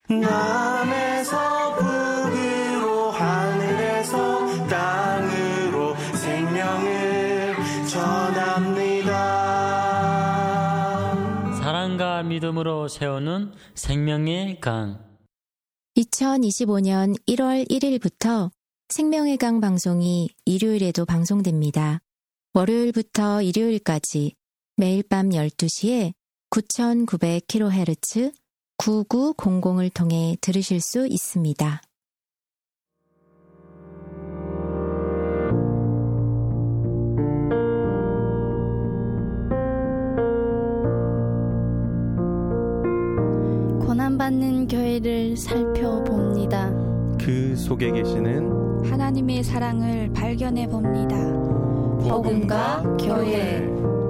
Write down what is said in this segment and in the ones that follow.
남에서 북으로 하늘에서 땅으로 생명을 전합니다. 사랑과 믿음으로 세우는 생명의 강. 2025년 1월 1일부터 생명의 강 방송이 일요일에도 방송됩니다. 월요일부터 일요일까지 매일 밤 12시에 9900kHz 9900을 통해 들으실 수 있습니다. 고난받는 교회를 살펴봅니다. 그 속에 계시는 하나님의 사랑을 발견해 봅니다. 복음과 교회.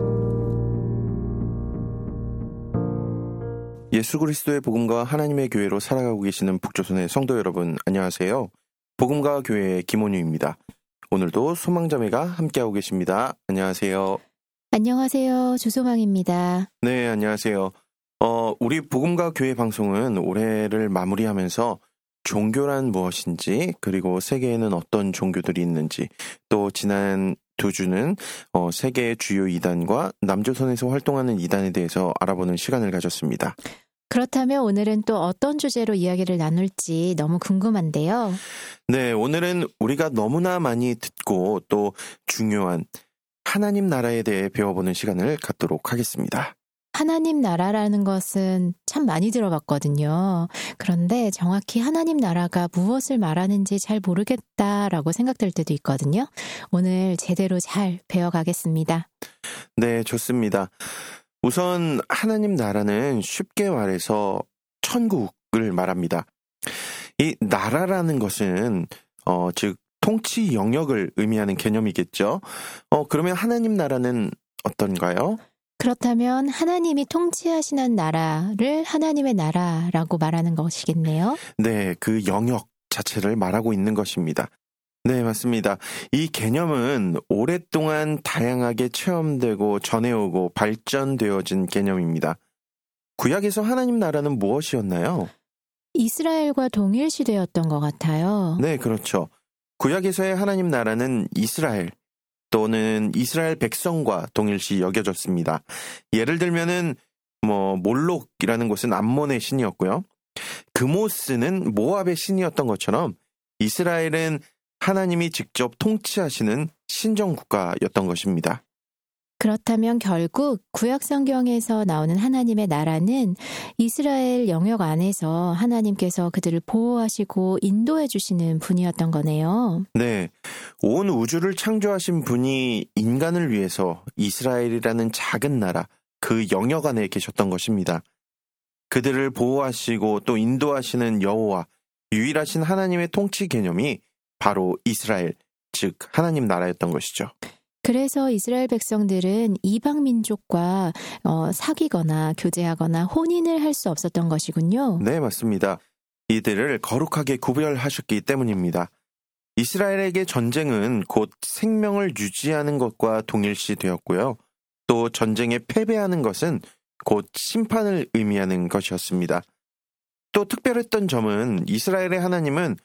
예수 그리스도의 복음과 하나님의 교회로 살아가고 계시는 북조선의 성도 여러분, 안녕하세요. 복음과 교회의 김원유입니다. 오늘도 소망자매가 함께하고 계십니다. 안녕하세요. 안녕하세요. 주소망입니다. 네, 안녕하세요. 우리 복음과 교회 방송은 올해를 마무리하면서 종교란 무엇인지, 그리고 세계에는 어떤 종교들이 있는지, 또 지난 2주는 세계의 주요 이단과 남조선에서 활동하는 이단에 대해서 알아보는 시간을 가졌습니다. 그렇다면 오늘은 또 어떤 주제로 이야기를 나눌지 너무 궁금한데요. 네, 오늘은 우리가 너무나 많이 듣고 또 중요한 하나님 나라에 대해 배워보는 시간을 갖도록 하겠습니다. 하나님 나라라는 것은 참 많이 들어봤거든요. 그런데 정확히 하나님 나라가 무엇을 말하는지 잘 모르겠다라고 생각될 때도 있거든요. 오늘 제대로 잘 배워가겠습니다. 네, 좋습니다. 우선 하나님 나라는 쉽게 말해서 천국을 말합니다. 이 나라라는 것은 즉 통치 영역을 의미하는 개념이겠죠. 그러면 하나님 나라는 어떤가요? 그렇다면 하나님이 통치하시는 나라를 하나님의 나라라고 말하는 것이겠네요. 네, 그 영역 자체를 말하고 있는 것입니다. 네, 맞습니다. 이 개념은 오랫동안 다양하게 체험되고 전해오고 발전되어진 개념입니다. 구약에서 하나님 나라는 무엇이었나요? 이스라엘과 동일시되었던 것 같아요. 네, 그렇죠. 구약에서의 하나님 나라는 이스라엘 또는 이스라엘 백성과 동일시 여겨졌습니다. 예를 들면은 몰록이라는 곳은 암몬의 신이었고요. 그모스는 모압의 신이었던 것처럼 이스라엘은 하나님이 직접 통치하시는 신정국가였던 것입니다. 그렇다면 결국 구약 성경에서 나오는 하나님의 나라는 이스라엘 영역 안에서 하나님께서 그들을 보호하시고 인도해 주시는 분이었던 거네요. 네, 온 우주를 창조하신 분이 인간을 위해서 이스라엘이라는 작은 나라, 그 영역 안에 계셨던 것입니다. 그들을 보호하시고 또 인도하시는 여호와, 유일하신 하나님의 통치 개념이 바로 이스라엘, 즉 하나님 나라였던 것이죠. 그래서 이스라엘 백성들은 이방 민족과 사귀거나 교제하거나 혼인을 할 수 없었던 것이군요. 네, 맞습니다. 이들을 거룩하게 구별하셨기 때문입니다. 이스라엘에게 전쟁은 곧 생명을 유지하는 것과 동일시 되었고요. 또 전쟁에 패배하는 것은 곧 심판을 의미하는 것이었습니다. 또 특별했던 점은 이스라엘의 하나님은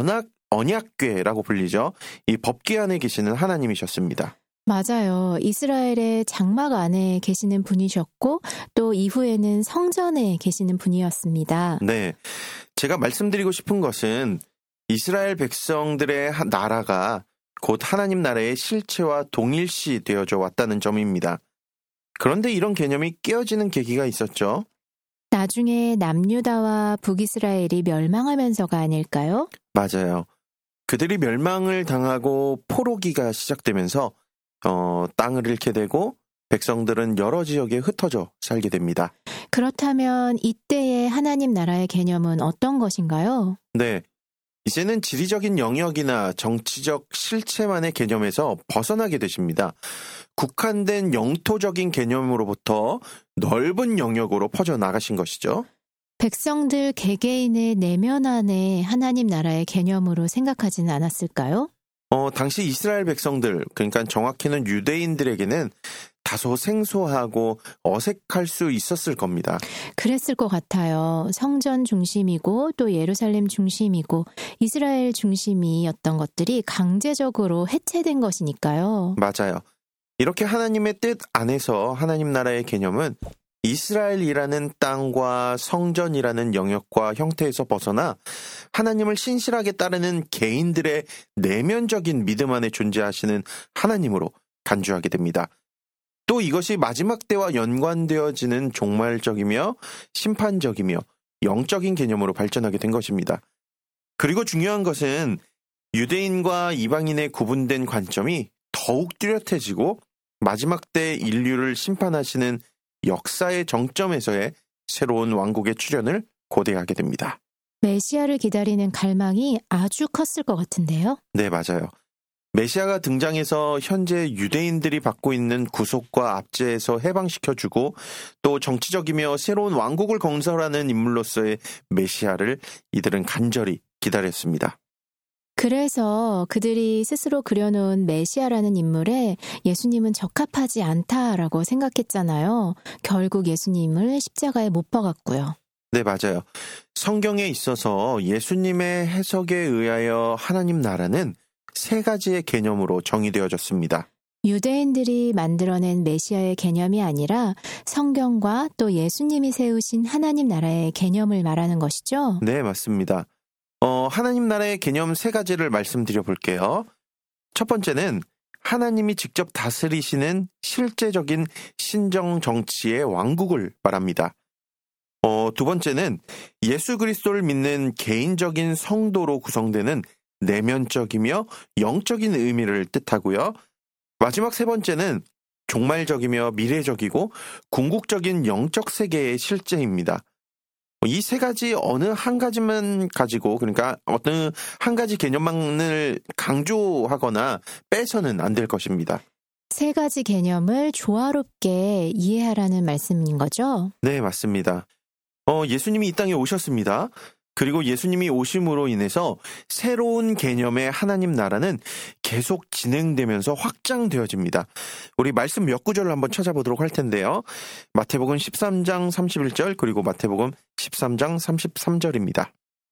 언약궤라고 불리죠. 이 법궤 안에 계시는 하나님이셨습니다. 맞아요. 이스라엘의 장막 안에 계시는 분이셨고 또 이후에는 성전에 계시는 분이었습니다. 네, 제가 말씀드리고 싶은 것은 이스라엘 백성들의 나라가 곧 하나님 나라의 실체와 동일시 되어져 왔다는 점입니다. 그런데 이런 개념이 깨어지는 계기가 있었죠. 나중에 남유다와 북이스라엘이 멸망하면서가 아닐까요? 맞아요. 그들이 멸망을 당하고 포로기가 시작되면서 땅을 잃게 되고 백성들은 여러 지역에 흩어져 살게 됩니다. 그렇다면 이때의 하나님 나라의 개념은 어떤 것인가요? 네, 이제는 지리적인 영역이나 정치적 실체만의 개념에서 벗어나게 되십니다. 국한된 영토적인 개념으로부터 넓은 영역으로 퍼져나가신 것이죠. 백성들 개개인의 내면 안에 하나님 나라의 개념으로 생각하지는 않았을까요? 당시 이스라엘 백성들, 그러니까 정확히는 유대인들에게는 다소 생소하고 어색할 수 있었을 겁니다. 그랬을 것 같아요. 성전 중심이고 또 예루살렘 중심이고 이스라엘 중심이었던 것들이 강제적으로 해체된 것이니까요. 맞아요. 이렇게 하나님의 뜻 안에서 하나님 나라의 개념은 이스라엘이라는 땅과 성전이라는 영역과 형태에서 벗어나 하나님을 신실하게 따르는 개인들의 내면적인 믿음 안에 존재하시는 하나님으로 간주하게 됩니다. 또 이것이 마지막 때와 연관되어지는 종말적이며 심판적이며 영적인 개념으로 발전하게 된 것입니다. 그리고 중요한 것은 유대인과 이방인의 구분된 관점이 더욱 뚜렷해지고 마지막 때 인류를 심판하시는 역사의 정점에서의 새로운 왕국의 출현을 고대하게 됩니다. 메시아를 기다리는 갈망이 아주 컸을 것 같은데요. 네, 맞아요. 메시아가 등장해서 현재 유대인들이 받고 있는 구속과 압제에서 해방시켜주고 또 정치적이며 새로운 왕국을 건설하는 인물로서의 메시아를 이들은 간절히 기다렸습니다. 그래서 그들이 스스로 그려놓은 메시아라는 인물에 예수님은 적합하지 않다라고 생각했잖아요. 결국 예수님을 십자가에 못 박았고요. 네, 맞아요. 성경에 있어서 예수님의 해석에 의하여 하나님 나라는 세 가지의 개념으로 정의되어졌습니다. 유대인들이 만들어낸 메시아의 개념이 아니라 성경과 또 예수님이 세우신 하나님 나라의 개념을 말하는 것이죠? 네, 맞습니다. 하나님 나라의 개념 세 가지를 말씀드려 볼게요. 첫 번째는 하나님이 직접 다스리시는 실제적인 신정 정치의 왕국을 말합니다. 두 번째는 예수 그리스도를 믿는 개인적인 성도로 구성되는 내면적이며 영적인 의미를 뜻하고요. 마지막 세 번째는 종말적이며 미래적이고 궁극적인 영적 세계의 실제입니다. 이 세 가지 어느 한 가지만 가지고 그러니까 어느 한 가지 개념만을 강조하거나 빼서는 안 될 것입니다. 세 가지 개념을 조화롭게 이해하라는 말씀인 거죠? 네, 맞습니다. 예수님이 이 땅에 오셨습니다. 그리고 예수님이 오심으로 인해서 새로운 개념의 하나님 나라는 계속 진행되면서 확장되어집니다. 우리 말씀 몇 구절을 한번 찾아보도록 할 텐데요. 마태복음 13장 31절 그리고 마태복음 13장 33절입니다.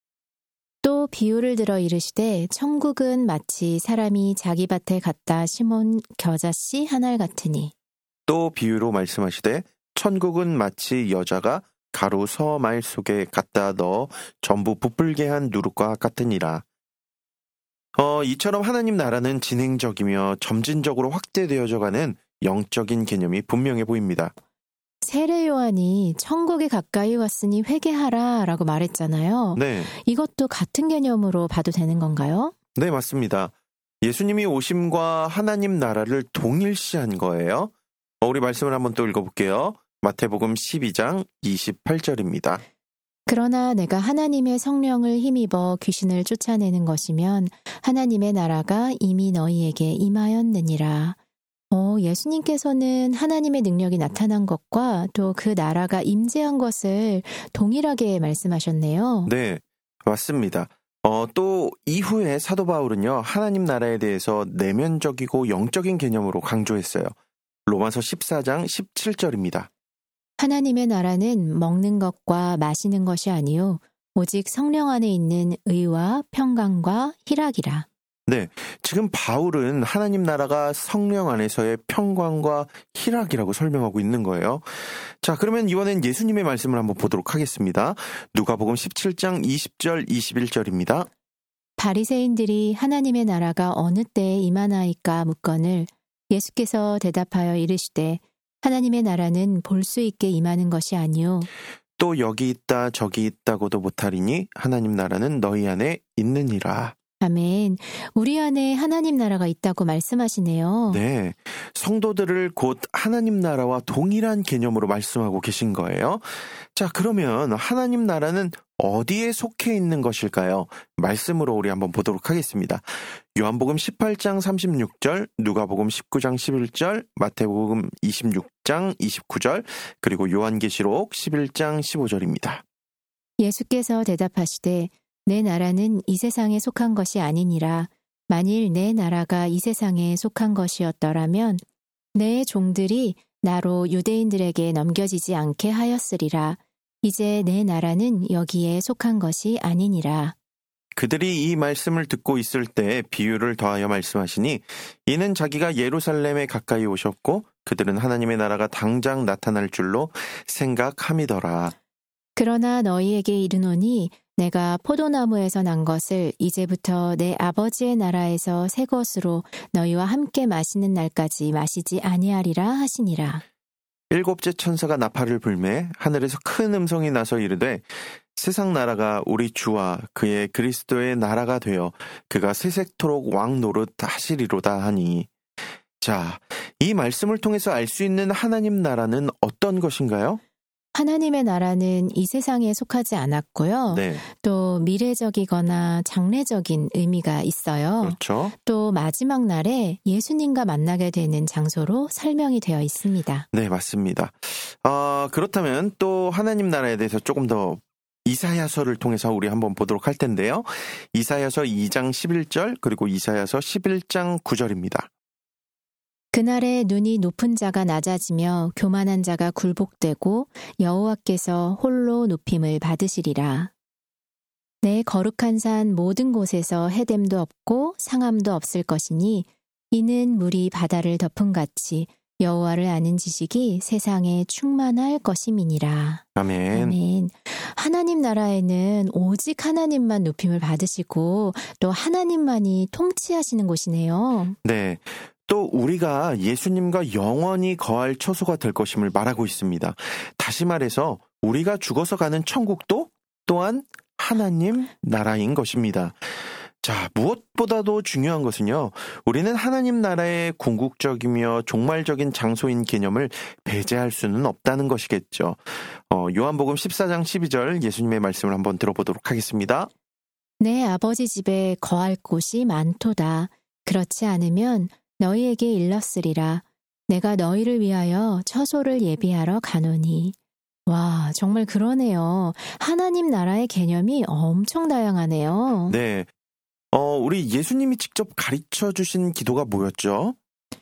또 비유를 들어 이르시되 천국은 마치 사람이 자기 밭에 갖다 심은 겨자씨 한 알 같으니. 또 비유로 말씀하시되 천국은 마치 여자가 가루 서말 속에 갖다 넣어 전부 부풀게 한 누룩과 같으니라. 이처럼 하나님 나라는 진행적이며 점진적으로 확대되어져가는 영적인 개념이 분명해 보입니다. 세례 요한이 천국에 가까이 왔으니 회개하라 라고 말했잖아요. 네. 이것도 같은 개념으로 봐도 되는 건가요? 네, 맞습니다. 예수님이 오심과 하나님 나라를 동일시한 거예요. 우리 말씀을 한번 또 읽어볼게요. 마태복음 12장 28절입니다. 그러나 내가 하나님의 성령을 힘입어 귀신을 쫓아내는 것이면 하나님의 나라가 이미 너희에게 임하였느니라. 예수님께서는 하나님의 능력이 나타난 것과 또 그 나라가 임재한 것을 동일하게 말씀하셨네요. 네, 맞습니다. 또 이후에 사도 바울은요, 하나님 나라에 대해서 내면적이고 영적인 개념으로 강조했어요. 로마서 14장 17절입니다. 하나님의 나라는 먹는 것과 마시는 것이 아니요 오직 성령 안에 있는 의와 평강과 희락이라. 네, 지금 바울은 하나님 나라가 성령 안에서의 평강과 희락이라고 설명하고 있는 거예요. 자, 그러면 이번엔 예수님의 말씀을 한번 보도록 하겠습니다. 누가복음 17장 20절 21절입니다. 바리새인들이 하나님의 나라가 어느 때에 임하나이까 묻거늘 예수께서 대답하여 이르시되 하나님의 나라는 볼 수 있게 임하는 것이 아니요 또 여기 있다 저기 있다고도 못하리니 하나님 나라는 너희 안에 있느니라. 아멘. 우리 안에 하나님 나라가 있다고 말씀하시네요. 네, 성도들을 곧 하나님 나라와 동일한 개념으로 말씀하고 계신 거예요. 자, 그러면 하나님 나라는 어디에 속해 있는 것일까요? 말씀으로 우리 한번 보도록 하겠습니다. 요한복음 18장 36절, 누가복음 19장 11절, 마태복음 26장 29절, 그리고 요한계시록 11장 15절입니다. 예수께서 대답하시되 내 나라는 이 세상에 속한 것이 아니니라. 만일 내 나라가 이 세상에 속한 것이었더라면 내 종들이 나로 유대인들에게 넘겨지지 않게 하였으리라. 이제 내 나라는 여기에 속한 것이 아니니라. 그들이 이 말씀을 듣고 있을 때 비유를 더하여 말씀하시니 이는 자기가 예루살렘에 가까이 오셨고 그들은 하나님의 나라가 당장 나타날 줄로 생각함이더라. 그러나 너희에게 이르노니 내가 포도나무에서 난 것을 이제부터 내 아버지의 나라에서 새 것으로 너희와 함께 마시는 날까지 마시지 아니하리라 하시니라. 일곱째 천사가 나팔을 불매 하늘에서 큰 음성이 나서 이르되 세상 나라가 우리 주와 그의 그리스도의 나라가 되어 그가 세세토록 왕 노릇 하시리로다 하니. 자, 이 말씀을 통해서 알 수 있는 하나님 나라는 어떤 것인가요? 하나님의 나라는 이 세상에 속하지 않았고요. 네, 또 미래적이거나 장래적인 의미가 있어요. 그렇죠. 또 마지막 날에 예수님과 만나게 되는 장소로 설명이 되어 있습니다. 네, 맞습니다. 그렇다면 또 하나님 나라에 대해서 조금 더 이사야서를 통해서 우리 한번 보도록 할 텐데요. 이사야서 2장 11절 그리고 이사야서 11장 9절입니다. 그날에 눈이 높은 자가 낮아지며 교만한 자가 굴복되고 여호와께서 홀로 높임을 받으시리라. 내 거룩한 산 모든 곳에서 해됨도 없고 상함도 없을 것이니 이는 물이 바다를 덮음같이 여호와를 아는 지식이 세상에 충만할 것임이니라. 아멘. 아멘. 하나님 나라에는 오직 하나님만 높임을 받으시고 또 하나님만이 통치하시는 곳이네요. 네. 또 우리가 예수님과 영원히 거할 처소가 될 것임을 말하고 있습니다. 다시 말해서 우리가 죽어서 가는 천국도 또한 하나님 나라인 것입니다. 자, 무엇보다도 중요한 것은요, 우리는 하나님 나라의 궁극적이며 종말적인 장소인 개념을 배제할 수는 없다는 것이겠죠. 요한복음 14장 12절 예수님의 말씀을 한번 들어보도록 하겠습니다. 내 아버지 집에 거할 곳이 많도다. 그렇지 않으면 너희에게 일렀으리라. 내가 너희를 위하여 처소를 예비하러 가노니. 와, 정말 그러네요. 하나님 나라의 개념이 엄청 다양하네요. 네. 우리 예수님이 직접 가르쳐 주신 기도가 뭐였죠?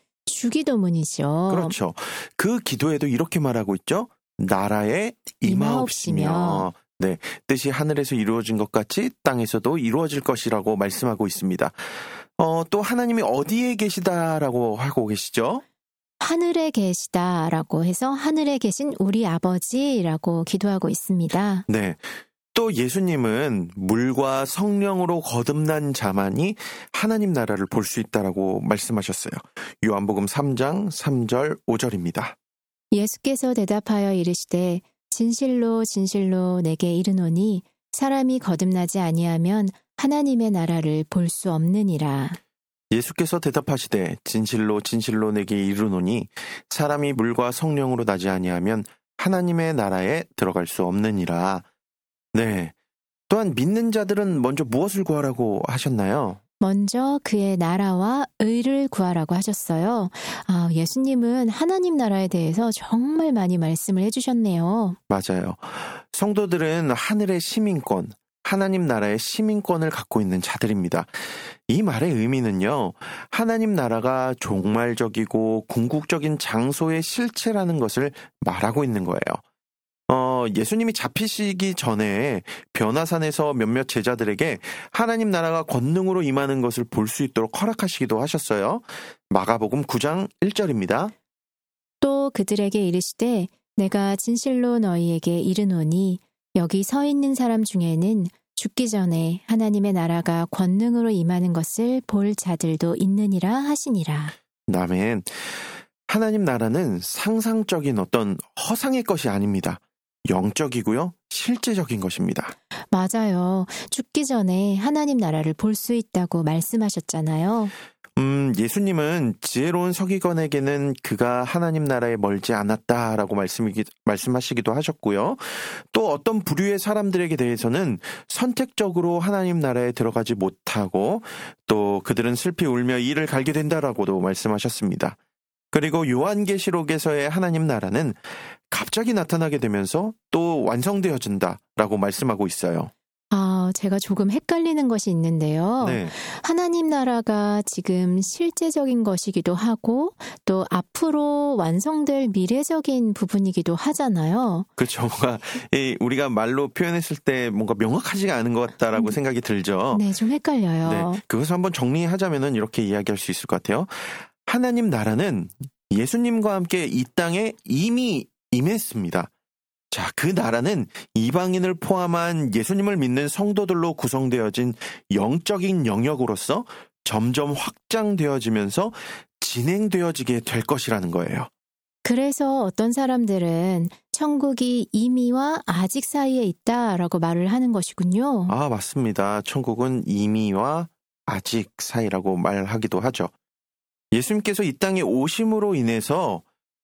주기도문이죠. 그렇죠. 그 기도에도 이렇게 말하고 있죠. 나라에 임하옵시며. 네, 뜻이 하늘에서 이루어진 것 같이 땅에서도 이루어질 것이라고 말씀하고 있습니다. 또 하나님이 어디에 계시다라고 하고 계시죠? 하늘에 계시다라고 해서 하늘에 계신 우리 아버지라고 기도하고 있습니다. 네. 또 예수님은 물과 성령으로 거듭난 자만이 하나님 나라를 볼 수 있다라고 말씀하셨어요. 요한복음 3장 3절 5절입니다. 예수께서 대답하여 이르시되 진실로 진실로 내게 이르노니 사람이 거듭나지 아니하면 하나님의 나라를 볼 수 없느니라. 예수께서 대답하시되 진실로 진실로 내게 이르노니 사람이 물과 성령으로 나지 아니하면 하나님의 나라에 들어갈 수 없느니라. 네. 또한 믿는 자들은 먼저 무엇을 구하라고 하셨나요? 먼저 그의 나라와 의를 구하라고 하셨어요. 예수님은 하나님 나라에 대해서 정말 많이 말씀을 해주셨네요. 맞아요. 성도들은 하늘의 시민권, 하나님 나라의 시민권을 갖고 있는 자들입니다. 이 말의 의미는요, 하나님 나라가 종말적이고 궁극적인 장소의 실체라는 것을 말하고 있는 거예요. 예수님이 잡히시기 전에 변화산에서 몇몇 제자들에게 하나님 나라가 권능으로 임하는 것을 볼 수 있도록 허락하시기도 하셨어요. 마가복음 9장 1절입니다. 또 그들에게 이르시되 내가 진실로 너희에게 이르노니 여기 서 있는 사람 중에는 죽기 전에 하나님의 나라가 권능으로 임하는 것을 볼 자들도 있느니라 하시니라. 아멘. 하나님 나라는 상상적인 어떤 허상의 것이 아닙니다. 영적이고요, 실제적인 것입니다. 맞아요. 죽기 전에 하나님 나라를 볼 수 있다고 말씀하셨잖아요. 예수님은 지혜로운 서기관에게는 그가 하나님 나라에 멀지 않았다라고 말씀하시기도 하셨고요. 또 어떤 부류의 사람들에게 대해서는 선택적으로 하나님 나라에 들어가지 못하고 또 그들은 슬피 울며 이를 갈게 된다라고도 말씀하셨습니다. 그리고 요한계시록에서의 하나님 나라는 갑자기 나타나게 되면서 또 완성되어진다라고 말씀하고 있어요. 제가 조금 헷갈리는 것이 있는데요. 네. 하나님 나라가 지금 실제적인 것이기도 하고 또 앞으로 완성될 미래적인 부분이기도 하잖아요. 그렇죠. 뭔가 우리가 말로 표현했을 때 뭔가 명확하지가 않은 것 같다라고 생각이 들죠. 네, 좀 헷갈려요. 네, 그것을 한번 정리하자면은 이렇게 이야기할 수 있을 것 같아요. 하나님 나라는 예수님과 함께 이 땅에 이미 임했습니다. 자, 그 나라는 이방인을 포함한 예수님을 믿는 성도들로 구성되어진 영적인 영역으로서 점점 확장되어지면서 진행되어지게 될 것이라는 거예요. 그래서 어떤 사람들은 천국이 이미와 아직 사이에 있다라고 말을 하는 것이군요. 아, 맞습니다. 천국은 이미와 아직 사이라고 말하기도 하죠. 예수님께서 이 땅에 오심으로 인해서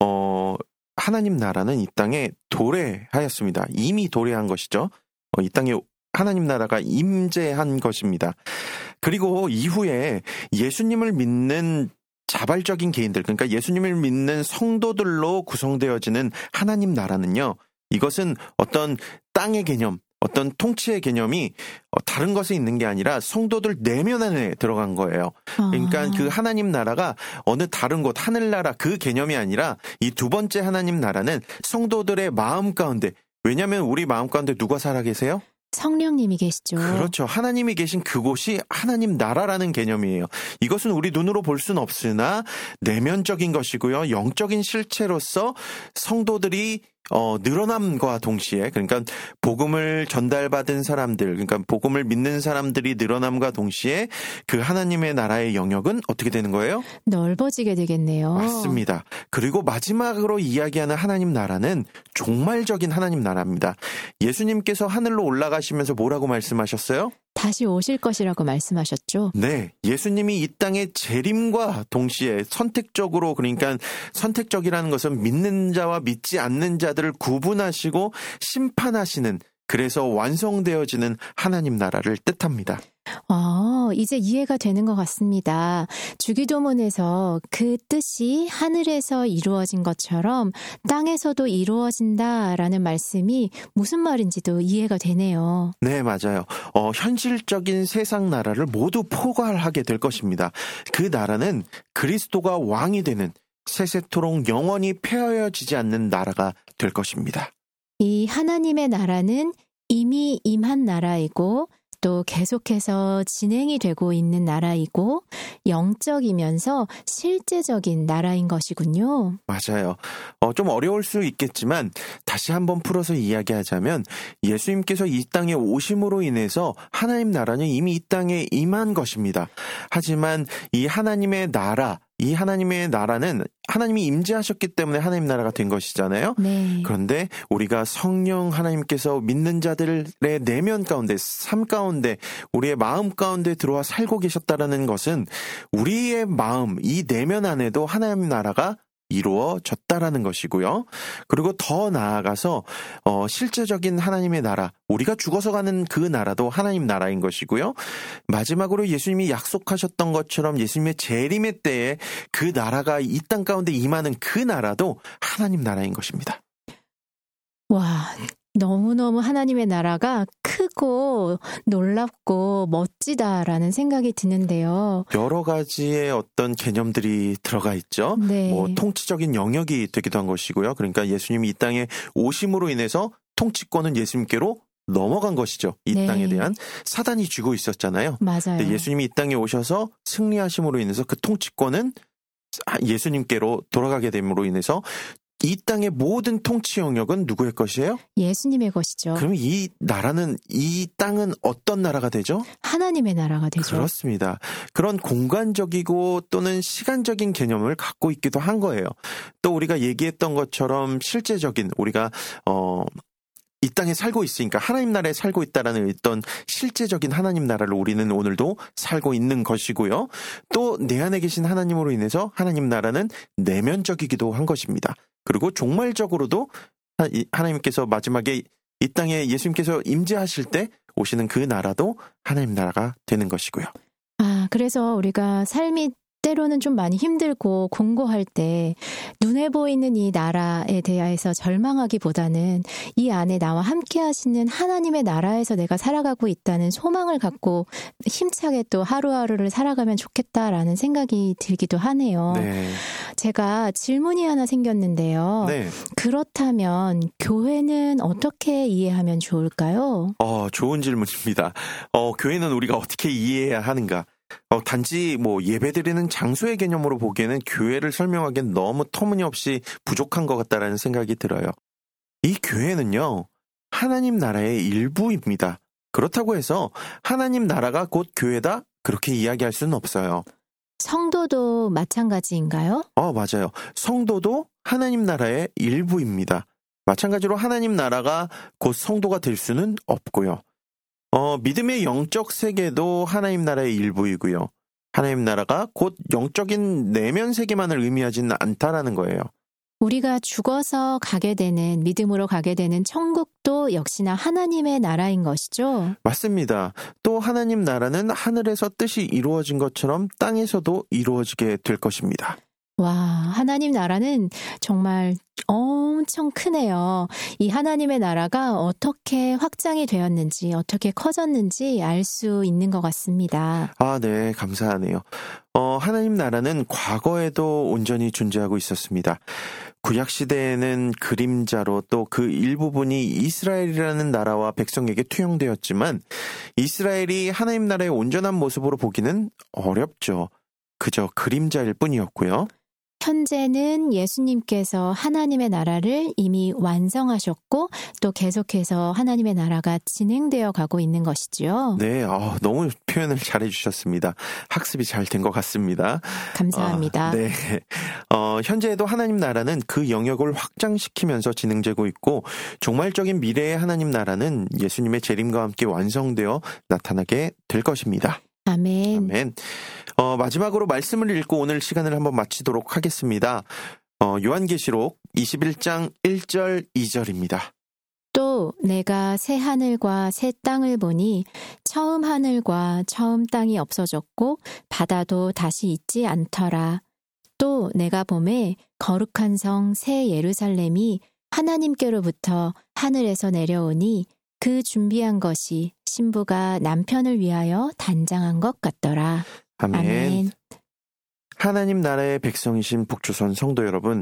하나님 나라는 이 땅에 도래하였습니다. 이미 도래한 것이죠. 이 땅에 하나님 나라가 임재한 것입니다. 그리고 이후에 예수님을 믿는 자발적인 개인들, 그러니까 예수님을 믿는 성도들로 구성되어지는 하나님 나라는요, 이것은 어떤 땅의 개념, 어떤 통치의 개념이 다른 것에 있는 게 아니라 성도들 내면 안에 들어간 거예요. 그러니까 그 하나님 나라가 어느 다른 곳, 하늘나라 그 개념이 아니라 이 두 번째 하나님 나라는 성도들의 마음 가운데, 왜냐하면 우리 마음 가운데 누가 살아 계세요? 성령님이 계시죠. 그렇죠. 하나님이 계신 그곳이 하나님 나라라는 개념이에요. 이것은 우리 눈으로 볼 수는 없으나 내면적인 것이고요. 영적인 실체로서 성도들이 늘어남과 동시에, 그러니까 복음을 전달받은 사람들, 그러니까 복음을 믿는 사람들이 늘어남과 동시에 그 하나님의 나라의 영역은 어떻게 되는 거예요? 넓어지게 되겠네요. 맞습니다. 그리고 마지막으로 이야기하는 하나님 나라는 종말적인 하나님 나라입니다. 예수님께서 하늘로 올라가시면서 뭐라고 말씀하셨어요? 다시 오실 것이라고 말씀하셨죠. 네, 예수님이 이 땅의 재림과 동시에 선택적으로, 그러니까 선택적이라는 것은 믿는 자와 믿지 않는 자들을 구분하시고 심판하시는, 그래서 완성되어지는 하나님 나라를 뜻합니다. 이제 이해가 되는 것 같습니다. 주기도문에서 그 뜻이 하늘에서 이루어진 것처럼 땅에서도 이루어진다라는 말씀이 무슨 말인지도 이해가 되네요. 네, 맞아요. 현실적인 세상 나라를 모두 포괄하게 될 것입니다. 그 나라는 그리스도가 왕이 되는 세세토록 영원히 폐하여지지 않는 나라가 될 것입니다. 이 하나님의 나라는 이미 임한 나라이고 또 계속해서 진행이 되고 있는 나라이고 영적이면서 실제적인 나라인 것이군요. 맞아요. 좀 어려울 수 있겠지만 다시 한번 풀어서 이야기하자면 예수님께서 이 땅에 오심으로 인해서 하나님 나라는 이미 이 땅에 임한 것입니다. 하지만 이 하나님의 나라, 이 하나님의 나라는 하나님이 임재하셨기 때문에 하나님 나라가 된 것이잖아요. 네. 그런데 우리가 성령 하나님께서 믿는 자들의 내면 가운데, 삶 가운데, 우리의 마음 가운데 들어와 살고 계셨다라는 것은 우리의 마음, 이 내면 안에도 하나님 나라가 이루어졌다라는 것이고요. 그리고 더 나아가서 실제적인 하나님의 나라, 우리가 죽어서 가는 그 나라도 하나님 나라인 것이고요. 마지막으로 예수님이 약속하셨던 것처럼 예수님의 재림의 때에 그 나라가 이 땅 가운데 임하는 그 나라도 하나님 나라인 것입니다. 와, 너무너무 하나님의 나라가 크고 놀랍고 멋지다라는 생각이 드는데요. 여러 가지의 어떤 개념들이 들어가 있죠. 네. 통치적인 영역이 되기도 한 것이고요. 그러니까 예수님이 이 땅에 오심으로 인해서 통치권은 예수님께로 넘어간 것이죠. 이 네. 땅에 대한 사단이 쥐고 있었잖아요. 맞아요. 근데 예수님이 이 땅에 오셔서 승리하심으로 인해서 그 통치권은 예수님께로 돌아가게 됨으로 인해서 이 땅의 모든 통치 영역은 누구의 것이에요? 예수님의 것이죠. 그럼 이 나라는, 이 땅은 어떤 나라가 되죠? 하나님의 나라가 되죠. 그렇습니다. 그런 공간적이고 또는 시간적인 개념을 갖고 있기도 한 거예요. 또 우리가 얘기했던 것처럼 실제적인, 우리가 이 땅에 살고 있으니까 하나님 나라에 살고 있다라는 어떤 실제적인 하나님 나라를 우리는 오늘도 살고 있는 것이고요. 또 내 안에 계신 하나님으로 인해서 하나님 나라는 내면적이기도 한 것입니다. 그리고 종말적으로도 하나님께서 마지막에 이 땅에 예수님께서 임재하실 때 오시는 그 나라도 하나님 나라가 되는 것이고요. 그래서 우리가 삶이 때로는 좀 많이 힘들고 공고할 때 눈에 보이는 이 나라에 대해서 절망하기보다는 이 안에 나와 함께 하시는 하나님의 나라에서 내가 살아가고 있다는 소망을 갖고 힘차게 또 하루하루를 살아가면 좋겠다라는 생각이 들기도 하네요. 네. 제가 질문이 하나 생겼는데요. 네. 그렇다면 교회는 어떻게 이해하면 좋을까요? 좋은 질문입니다. 교회는 우리가 어떻게 이해해야 하는가? 단지 예배드리는 장소의 개념으로 보기에는 교회를 설명하기엔 너무 터무니없이 부족한 것 같다라는 생각이 들어요. 이 교회는요, 하나님 나라의 일부입니다. 그렇다고 해서 하나님 나라가 곧 교회다? 그렇게 이야기할 수는 없어요. 성도도 마찬가지인가요? 맞아요. 성도도 하나님 나라의 일부입니다. 마찬가지로 하나님 나라가 곧 성도가 될 수는 없고요. 믿음의 영적 세계도 하나님 나라의 일부이고요. 하나님 나라가 곧 영적인 내면 세계만을 의미하지는 않다라는 거예요. 우리가 죽어서 가게 되는, 믿음으로 가게 되는 천국도 역시나 하나님의 나라인 것이죠? 맞습니다. 또 하나님 나라는 하늘에서 뜻이 이루어진 것처럼 땅에서도 이루어지게 될 것입니다. 와, 하나님 나라는 정말 엄청 크네요. 이 하나님의 나라가 어떻게 확장이 되었는지, 어떻게 커졌는지 알 수 있는 것 같습니다. 네, 감사하네요. 하나님 나라는 과거에도 온전히 존재하고 있었습니다. 구약시대에는 그림자로 또 그 일부분이 이스라엘이라는 나라와 백성에게 투영되었지만 이스라엘이 하나님 나라의 온전한 모습으로 보기는 어렵죠. 그저 그림자일 뿐이었고요. 현재는 예수님께서 하나님의 나라를 이미 완성하셨고 또 계속해서 하나님의 나라가 진행되어 가고 있는 것이죠. 네, 너무 표현을 잘해주셨습니다. 학습이 잘 된 것 같습니다. 감사합니다. 네, 현재에도 하나님 나라는 그 영역을 확장시키면서 진행되고 있고 종말적인 미래의 하나님 나라는 예수님의 재림과 함께 완성되어 나타나게 될 것입니다. 아멘. 아멘. 마지막으로 말씀을 읽고 오늘 시간을 한번 마치도록 하겠습니다. 요한계시록 21장 1절 2절입니다. 또 내가 새 하늘과 새 땅을 보니 처음 하늘과 처음 땅이 없어졌고 바다도 다시 있지 않더라. 또 내가 보매 거룩한 성 새 예루살렘이 하나님께로부터 하늘에서 내려오니 그 준비한 것이 신부가 남편을 위하여 단장한 것 같더라. 아멘. 아멘. 하나님 나라의 백성이신 북조선 성도 여러분,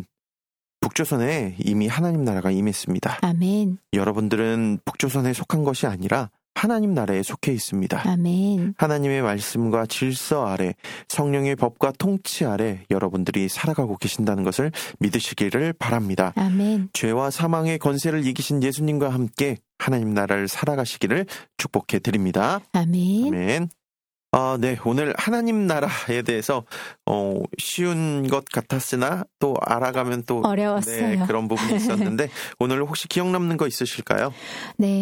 북조선에 이미 하나님 나라가 임했습니다. 아멘. 여러분들은 북조선에 속한 것이 아니라 하나님 나라에 속해 있습니다. 아멘. 하나님의 말씀과 질서 아래, 성령의 법과 통치 아래 여러분들이 살아가고 계신다는 것을 믿으시기를 바랍니다. 아멘. 죄와 사망의 권세를 이기신 예수님과 함께 하나님 나라를 살아가시기를 축복해 드립니다. 아멘. 아멘. 네, 오늘 하나님 나라에 대해서 쉬운 것 같았으나 또 알아가면 또 어려웠어요. 네, 그런 부분이 있었는데 오늘 혹시 기억 남는 거 있으실까요? 네,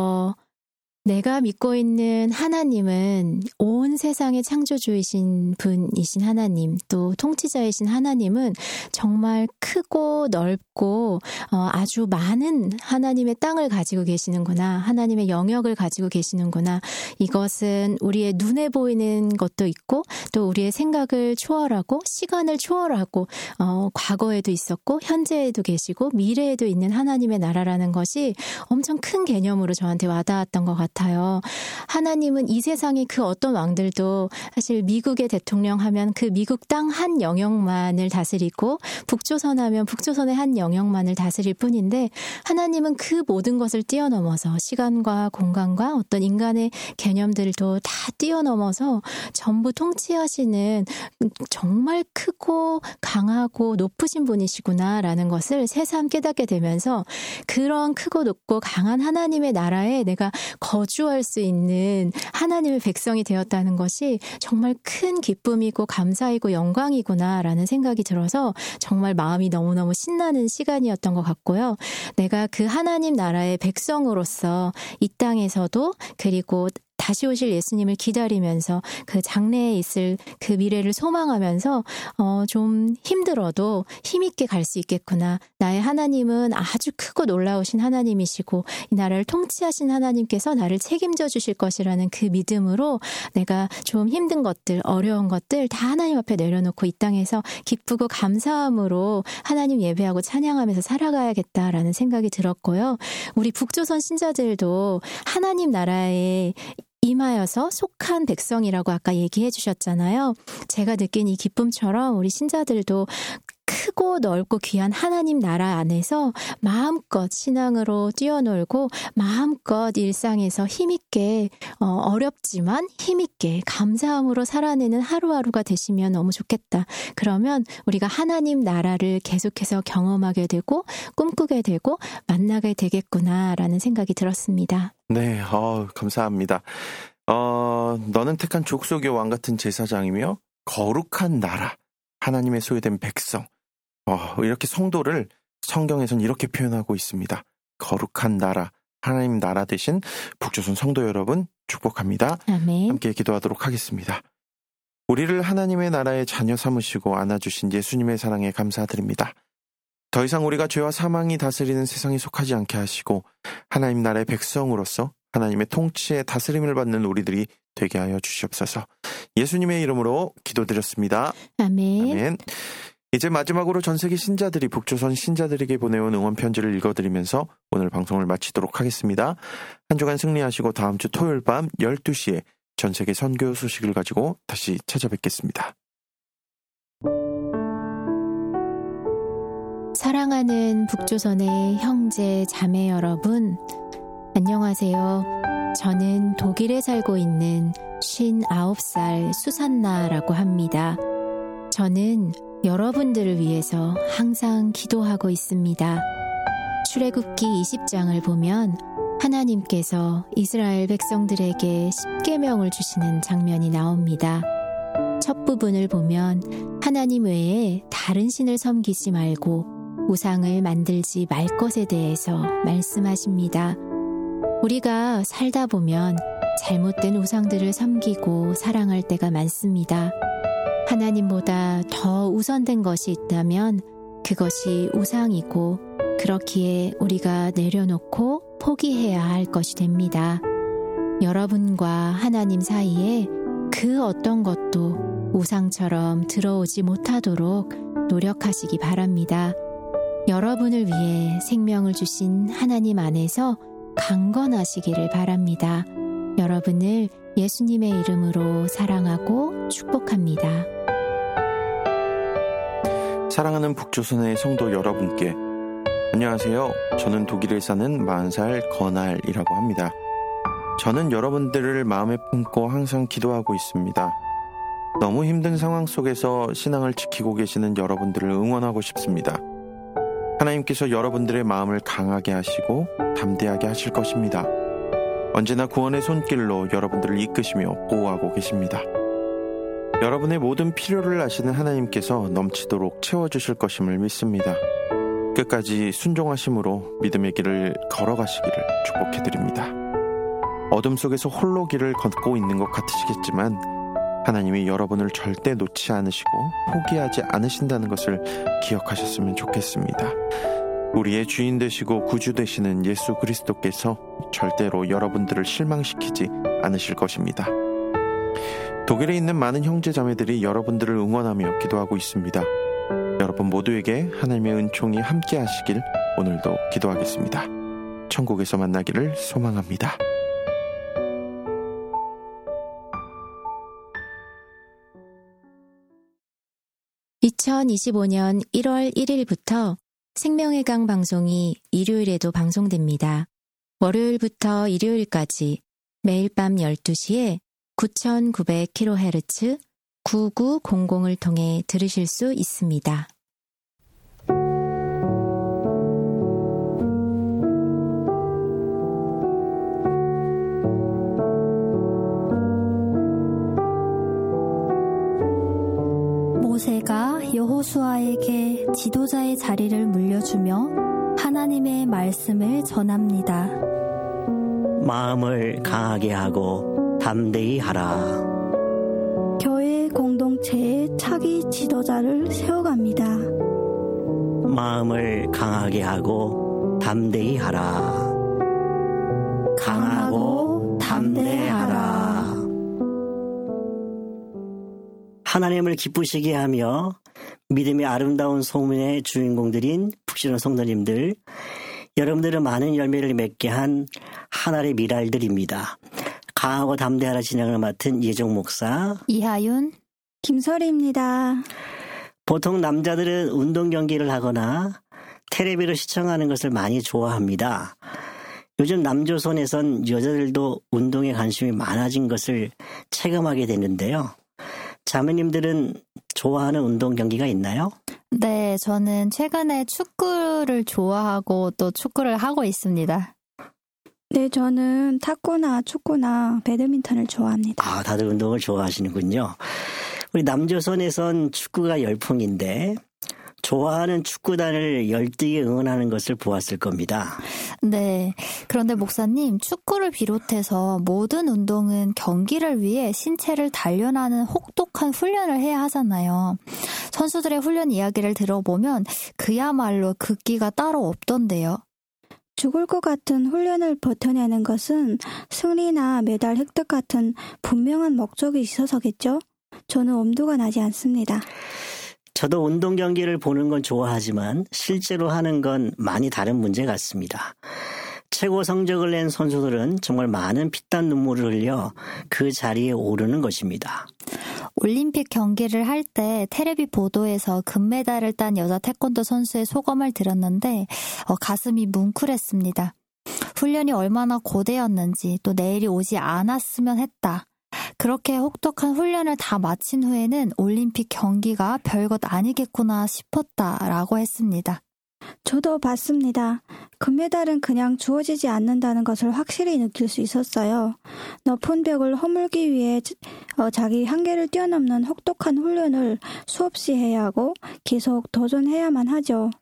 내가 믿고 있는 하나님은 온 세상의 창조주이신 분이신 하나님, 또 통치자이신 하나님은 정말 크고 넓고 아주 많은 하나님의 땅을 가지고 계시는구나, 하나님의 영역을 가지고 계시는구나. 이것은 우리의 눈에 보이는 것도 있고 또 우리의 생각을 초월하고 시간을 초월하고 과거에도 있었고 현재에도 계시고 미래에도 있는 하나님의 나라라는 것이 엄청 큰 개념으로 저한테 와닿았던 것 같아요. 하나님은 이 세상의 그 어떤 왕들도 사실 미국의 대통령 하면 그 미국 땅 한 영역만을 다스리고 북조선 하면 북조선의 한 영역만을 다스릴 뿐인데 하나님은 그 모든 것을 뛰어넘어서 시간과 공간과 어떤 인간의 개념들도 다 뛰어넘어서 전부 통치하시는 정말 크고 강하고 높으신 분이시구나라는 것을 새삼 깨닫게 되면서 그런 크고 높고 강한 하나님의 나라에 내가 거주할 수 있는 하나님의 백성이 되었다는 것이 정말 큰 기쁨이고 감사이고 영광이구나라는 생각이 들어서 정말 마음이 너무너무 신나는 시간이었던 것 같고요. 내가 그 하나님 나라의 백성으로서 이 땅에서도 그리고 다시 오실 예수님을 기다리면서 그 장래에 있을 그 미래를 소망하면서 좀 힘들어도 힘있게 갈 수 있겠구나. 나의 하나님은 아주 크고 놀라우신 하나님이시고 이 나라를 통치하신 하나님께서 나를 책임져 주실 것이라는 그 믿음으로 내가 좀 힘든 것들, 어려운 것들 다 하나님 앞에 내려놓고 이 땅에서 기쁘고 감사함으로 하나님 예배하고 찬양하면서 살아가야겠다라는 생각이 들었고요. 우리 북조선 신자들도 하나님 나라에 임하여서 속한 백성이라고 아까 얘기해 주셨잖아요. 제가 느낀 이 기쁨처럼 우리 신자들도 크고 넓고 귀한 하나님 나라 안에서 마음껏 신앙으로 뛰어놀고 마음껏 일상에서 힘있게 어렵지만 힘있게 감사함으로 살아내는 하루하루가 되시면 너무 좋겠다. 그러면 우리가 하나님 나라를 계속해서 경험하게 되고 꿈꾸게 되고 만나게 되겠구나라는 생각이 들었습니다. 네, 감사합니다. 너는 택한 족속의 왕 같은 제사장이며 거룩한 나라, 하나님의 소유된 백성. 이렇게 성도를 성경에서는 이렇게 표현하고 있습니다. 거룩한 나라, 하나님 나라 되신 북조선 성도 여러분 축복합니다. 아멘. 함께 기도하도록 하겠습니다. 우리를 하나님의 나라의 자녀 삼으시고 안아주신 예수님의 사랑에 감사드립니다. 더 이상 우리가 죄와 사망이 다스리는 세상에 속하지 않게 하시고 하나님 나라의 백성으로서 하나님의 통치에 다스림을 받는 우리들이 되게 하여 주시옵소서. 예수님의 이름으로 기도드렸습니다. 아멘. 아멘. 이제 마지막으로 전세계 신자들이 북조선 신자들에게 보내온 응원 편지를 읽어드리면서 오늘 방송을 마치도록 하겠습니다. 한 주간 승리하시고 다음 주 토요일 밤 12시에 전세계 선교 소식을 가지고 다시 찾아뵙겠습니다. 사랑하는 북조선의 형제 자매 여러분, 안녕하세요. 저는 독일에 살고 있는 59살 수산나라고 합니다. 저는 여러분들을 위해서 항상 기도하고 있습니다. 출애굽기 20장을 보면 하나님께서 이스라엘 백성들에게 10계명을 주시는 장면이 나옵니다. 첫 부분을 보면 하나님 외에 다른 신을 섬기지 말고 우상을 만들지 말 것에 대해서 말씀하십니다. 우리가 살다 보면 잘못된 우상들을 섬기고 사랑할 때가 많습니다. 하나님보다 더 우선된 것이 있다면 그것이 우상이고 그렇기에 우리가 내려놓고 포기해야 할 것이 됩니다. 여러분과 하나님 사이에 그 어떤 것도 우상처럼 들어오지 못하도록 노력하시기 바랍니다. 여러분을 위해 생명을 주신 하나님 안에서 강건하시기를 바랍니다. 여러분을 예수님의 이름으로 사랑하고 축복합니다. 사랑하는 북조선의 성도 여러분께 안녕하세요. 저는 독일에 사는 40살 건알이라고 합니다. 저는 여러분들을 마음에 품고 항상 기도하고 있습니다. 너무 힘든 상황 속에서 신앙을 지키고 계시는 여러분들을 응원하고 싶습니다. 하나님께서 여러분들의 마음을 강하게 하시고 담대하게 하실 것입니다. 언제나 구원의 손길로 여러분들을 이끄시며 보호하고 계십니다. 여러분의 모든 필요를 아시는 하나님께서 넘치도록 채워주실 것임을 믿습니다. 끝까지 순종하심으로 믿음의 길을 걸어가시기를 축복해드립니다. 어둠 속에서 홀로 길을 걷고 있는 것 같으시겠지만 하나님이 여러분을 절대 놓지 않으시고 포기하지 않으신다는 것을 기억하셨으면 좋겠습니다. 우리의 주인 되시고 구주 되시는 예수 그리스도께서 절대로 여러분들을 실망시키지 않으실 것입니다. 독일에 있는 많은 형제자매들이 여러분들을 응원하며 기도하고 있습니다. 여러분 모두에게 하나님의 은총이 함께 하시길 오늘도 기도하겠습니다. 천국에서 만나기를 소망합니다. (2025년 1월 1일부터) 생명의 강 방송이 일요일에도 방송됩니다. 월요일부터 일요일까지 매일 밤 12시에 9900kHz 9900을 통해 들으실 수 있습니다. 모세가 여호수아에게 지도자의 자리를 물려주며 하나님의 말씀을 전합니다. 마음을 강하게 하고 담대히 하라. 교회 공동체에 차기 지도자를 세워갑니다. 마음을 강하게 하고 담대히 하라. 강하고 담대하라. 하나님을 기쁘시게 하며 믿음의 아름다운 소문의 주인공들인 푹신한 성도님들, 여러분들은 많은 열매를 맺게 한 하나의 미랄들입니다. 강하고 담대하라 진행을 맡은 예종 목사, 이하윤, 김설희입니다. 보통 남자들은 운동 경기를 하거나 텔레비를 시청하는 것을 많이 좋아합니다. 요즘 남조선에선 여자들도 운동에 관심이 많아진 것을 체감하게 되는데요. 자매님들은 좋아하는 운동 경기가 있나요? 네, 저는 최근에 축구를 좋아하고 또 축구를 하고 있습니다. 네, 저는 탁구나 축구나 배드민턴을 좋아합니다. 다들 운동을 좋아하시는군요. 우리 남조선에선 축구가 열풍인데 좋아하는 축구단을 열띠게 응원하는 것을 보았을 겁니다. 네. 그런데 목사님, 축구를 비롯해서 모든 운동은 경기를 위해 신체를 단련하는 혹독한 훈련을 해야 하잖아요. 선수들의 훈련 이야기를 들어보면 그야말로 극기가 따로 없던데요. 죽을 것 같은 훈련을 버텨내는 것은 승리나 메달 획득 같은 분명한 목적이 있어서겠죠? 저는 엄두가 나지 않습니다. 저도 운동 경기를 보는 건 좋아하지만 실제로 하는 건 많이 다른 문제 같습니다. 최고 성적을 낸 선수들은 정말 많은 피땀 눈물을 흘려 그 자리에 오르는 것입니다. 올림픽 경기를 할 때 테레비 보도에서 금메달을 딴 여자 태권도 선수의 소감을 들었는데 가슴이 뭉클했습니다. 훈련이 얼마나 고되었는지, 또 내일이 오지 않았으면 했다. 그렇게 혹독한 훈련을 다 마친 후에는 올림픽 경기가 별것 아니겠구나 싶었다라고 했습니다. 저도 봤습니다. 금메달은 그냥 주어지지 않는다는 것을 확실히 느낄 수 있었어요. 높은 벽을 허물기 위해 자기 한계를 뛰어넘는 혹독한 훈련을 수없이 해야 하고 계속 도전해야만 하죠.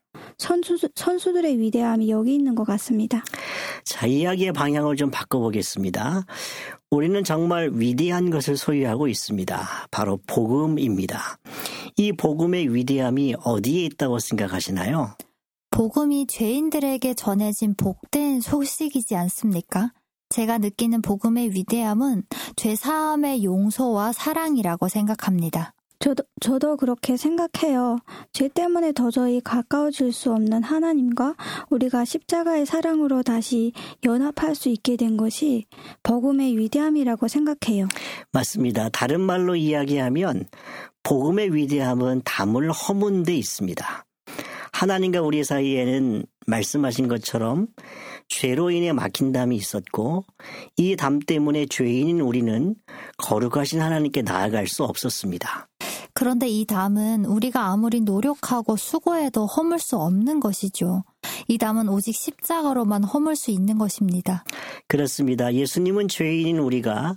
선수들의 위대함이 여기 있는 것 같습니다. 자, 이야기의 방향을 좀 바꿔보겠습니다. 우리는 정말 위대한 것을 소유하고 있습니다. 바로 복음입니다. 이 복음의 위대함이 어디에 있다고 생각하시나요? 복음이 죄인들에게 전해진 복된 소식이지 않습니까? 제가 느끼는 복음의 위대함은 죄 사함의 용서와 사랑이라고 생각합니다. 저도 그렇게 생각해요. 죄 때문에 도저히 가까워질 수 없는 하나님과 우리가 십자가의 사랑으로 다시 연합할 수 있게 된 것이 복음의 위대함이라고 생각해요. 맞습니다. 다른 말로 이야기하면 복음의 위대함은 담을 허문 데 있습니다. 하나님과 우리 사이에는 말씀하신 것처럼 죄로 인해 막힌 담이 있었고 이 담 때문에 죄인인 우리는 거룩하신 하나님께 나아갈 수 없었습니다. 그런데 이 담은 우리가 아무리 노력하고 수고해도 허물 수 없는 것이죠. 이 담은 오직 십자가로만 허물 수 있는 것입니다. 그렇습니다. 예수님은 죄인인 우리가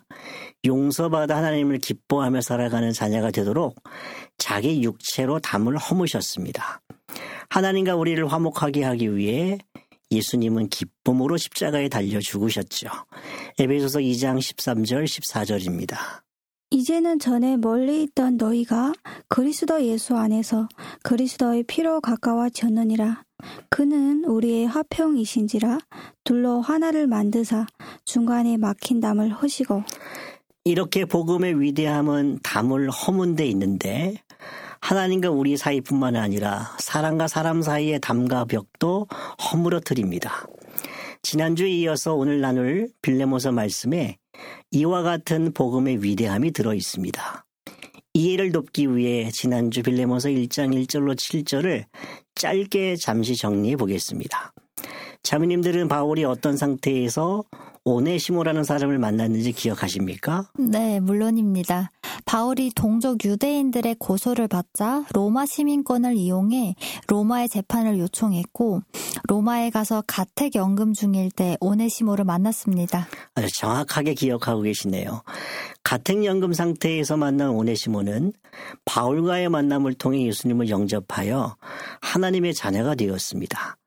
용서받아 하나님을 기뻐하며 살아가는 자녀가 되도록 자기 육체로 담을 허무셨습니다. 하나님과 우리를 화목하게 하기 위해 예수님은 기쁨으로 십자가에 달려 죽으셨죠. 에베소서 2장 13절 14절입니다. 이제는 전에 멀리 있던 너희가 그리스도 예수 안에서 그리스도의 피로 가까워졌느니라. 그는 우리의 화평이신지라 둘로 하나를 만드사 중간에 막힌 담을 허시고. 이렇게 복음의 위대함은 담을 허문 데 있는데 하나님과 우리 사이뿐만 아니라 사람과 사람 사이의 담과 벽도 허물어뜨립니다. 지난주에 이어서 오늘 나눌 빌레모서 말씀에 이와 같은 복음의 위대함이 들어 있습니다. 이해를 돕기 위해 지난주 빌레모서 1장 1절로 7절을 짧게 잠시 정리해 보겠습니다. 자매님들은 바울이 어떤 상태에서 오네시모라는 사람을 만났는지 기억하십니까? 네, 물론입니다. 바울이 동족 유대인들의 고소를 받자 로마 시민권을 이용해 로마의 재판을 요청했고 로마에 가서 가택연금 중일 때 오네시모를 만났습니다. 아주 정확하게 기억하고 계시네요. 가택연금 상태에서 만난 오네시모는 바울과의 만남을 통해 예수님을 영접하여 하나님의 자녀가 되었습니다.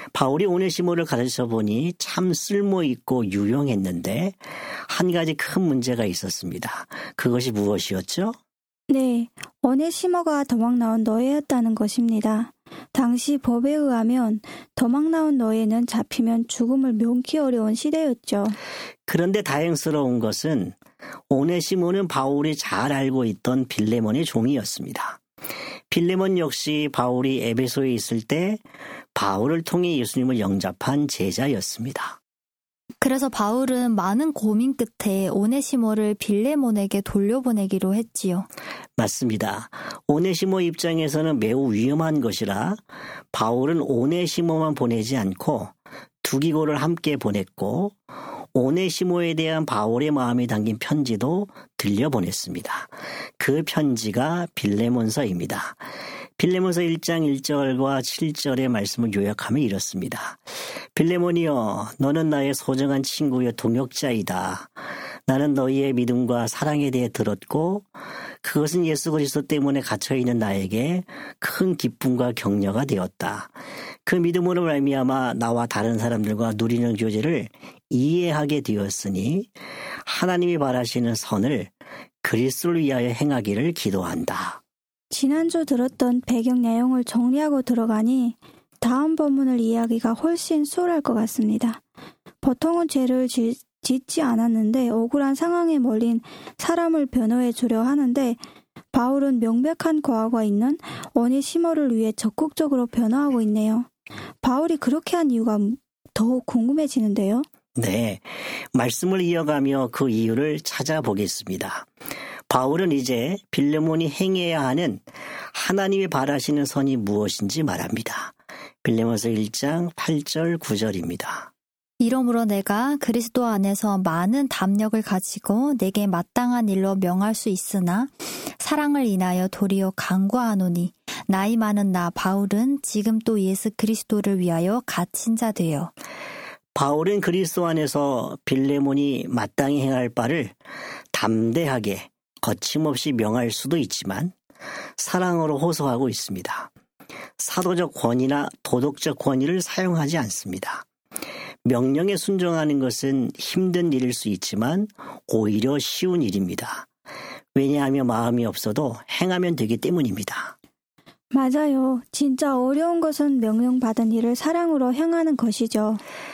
바울이 오네시모를 가르쳐 보니 참 쓸모있고 유용했는데 한 가지 큰 문제가 있었습니다. 그것이 무엇이었죠? 네, 오네시모가 도망 나온 노예였다는 것입니다. 당시 법에 의하면 도망 나온 노예는 잡히면 죽음을 면키 어려운 시대였죠. 그런데 다행스러운 것은 오네시모는 바울이 잘 알고 있던 빌레몬의 종이었습니다. 빌레몬 역시 바울이 에베소에 있을 때 바울을 통해 예수님을 영접한 제자였습니다. 그래서 바울은 많은 고민 끝에 오네시모를 빌레몬에게 돌려보내기로 했지요. 맞습니다. 오네시모 입장에서는 매우 위험한 것이라 바울은 오네시모만 보내지 않고 두기고를 함께 보냈고 오네시모에 대한 바울의 마음이 담긴 편지도 들려보냈습니다. 그 편지가 빌레몬서입니다. 빌레몬서 1장 1절과 7절의 말씀을 요약하면 이렇습니다. 빌레몬이여, 너는 나의 소중한 친구여 동역자이다. 나는 너희의 믿음과 사랑에 대해 들었고 그것은 예수 그리스도 때문에 갇혀있는 나에게 큰 기쁨과 격려가 되었다. 그 믿음으로 말미암아 나와 다른 사람들과 누리는 교제를 이해하게 되었으니 하나님이 바라시는 선을 그리스도를 위하여 행하기를 기도한다. 지난주 들었던 배경 내용을 정리하고 들어가니 다음 본문을 이해하기가 훨씬 수월할 것 같습니다. 보통은 죄를 짓지 않았는데 억울한 상황에 몰린 사람을 변호해 주려 하는데 바울은 명백한 과거가 있는 오네시모를 위해 적극적으로 변호하고 있네요. 바울이 그렇게 한 이유가 더욱 궁금해지는데요. 네, 말씀을 이어가며 그 이유를 찾아보겠습니다. 바울은 이제 빌레몬이 행해야 하는 하나님이 바라시는 선이 무엇인지 말합니다. 빌레몬서 1장 8절 9절입니다. 이러므로 내가 그리스도 안에서 많은 담력을 가지고 내게 마땅한 일로 명할 수 있으나 사랑을 인하여 도리어 간구하노니 나이 많은 나 바울은 지금 또 예수 그리스도를 위하여 갇힌 자 되어. 바울은 그리스도 안에서 빌레몬이 마땅히 행할 바를 담대하게 거침없이 명할 수도 있지만 사랑으로 호소하고 있습니다. 사도적 권위나 도덕적 권위를 사용하지 않습니다. 명령에 순종하는 것은 힘든 일일 수 있지만 오히려 쉬운 일입니다. 왜냐하면 마음이 없어도 행하면 되기 때문입니다. 맞아요. 진짜 어려운 것은 명령받은 일을 사랑으로 행하는 것이죠.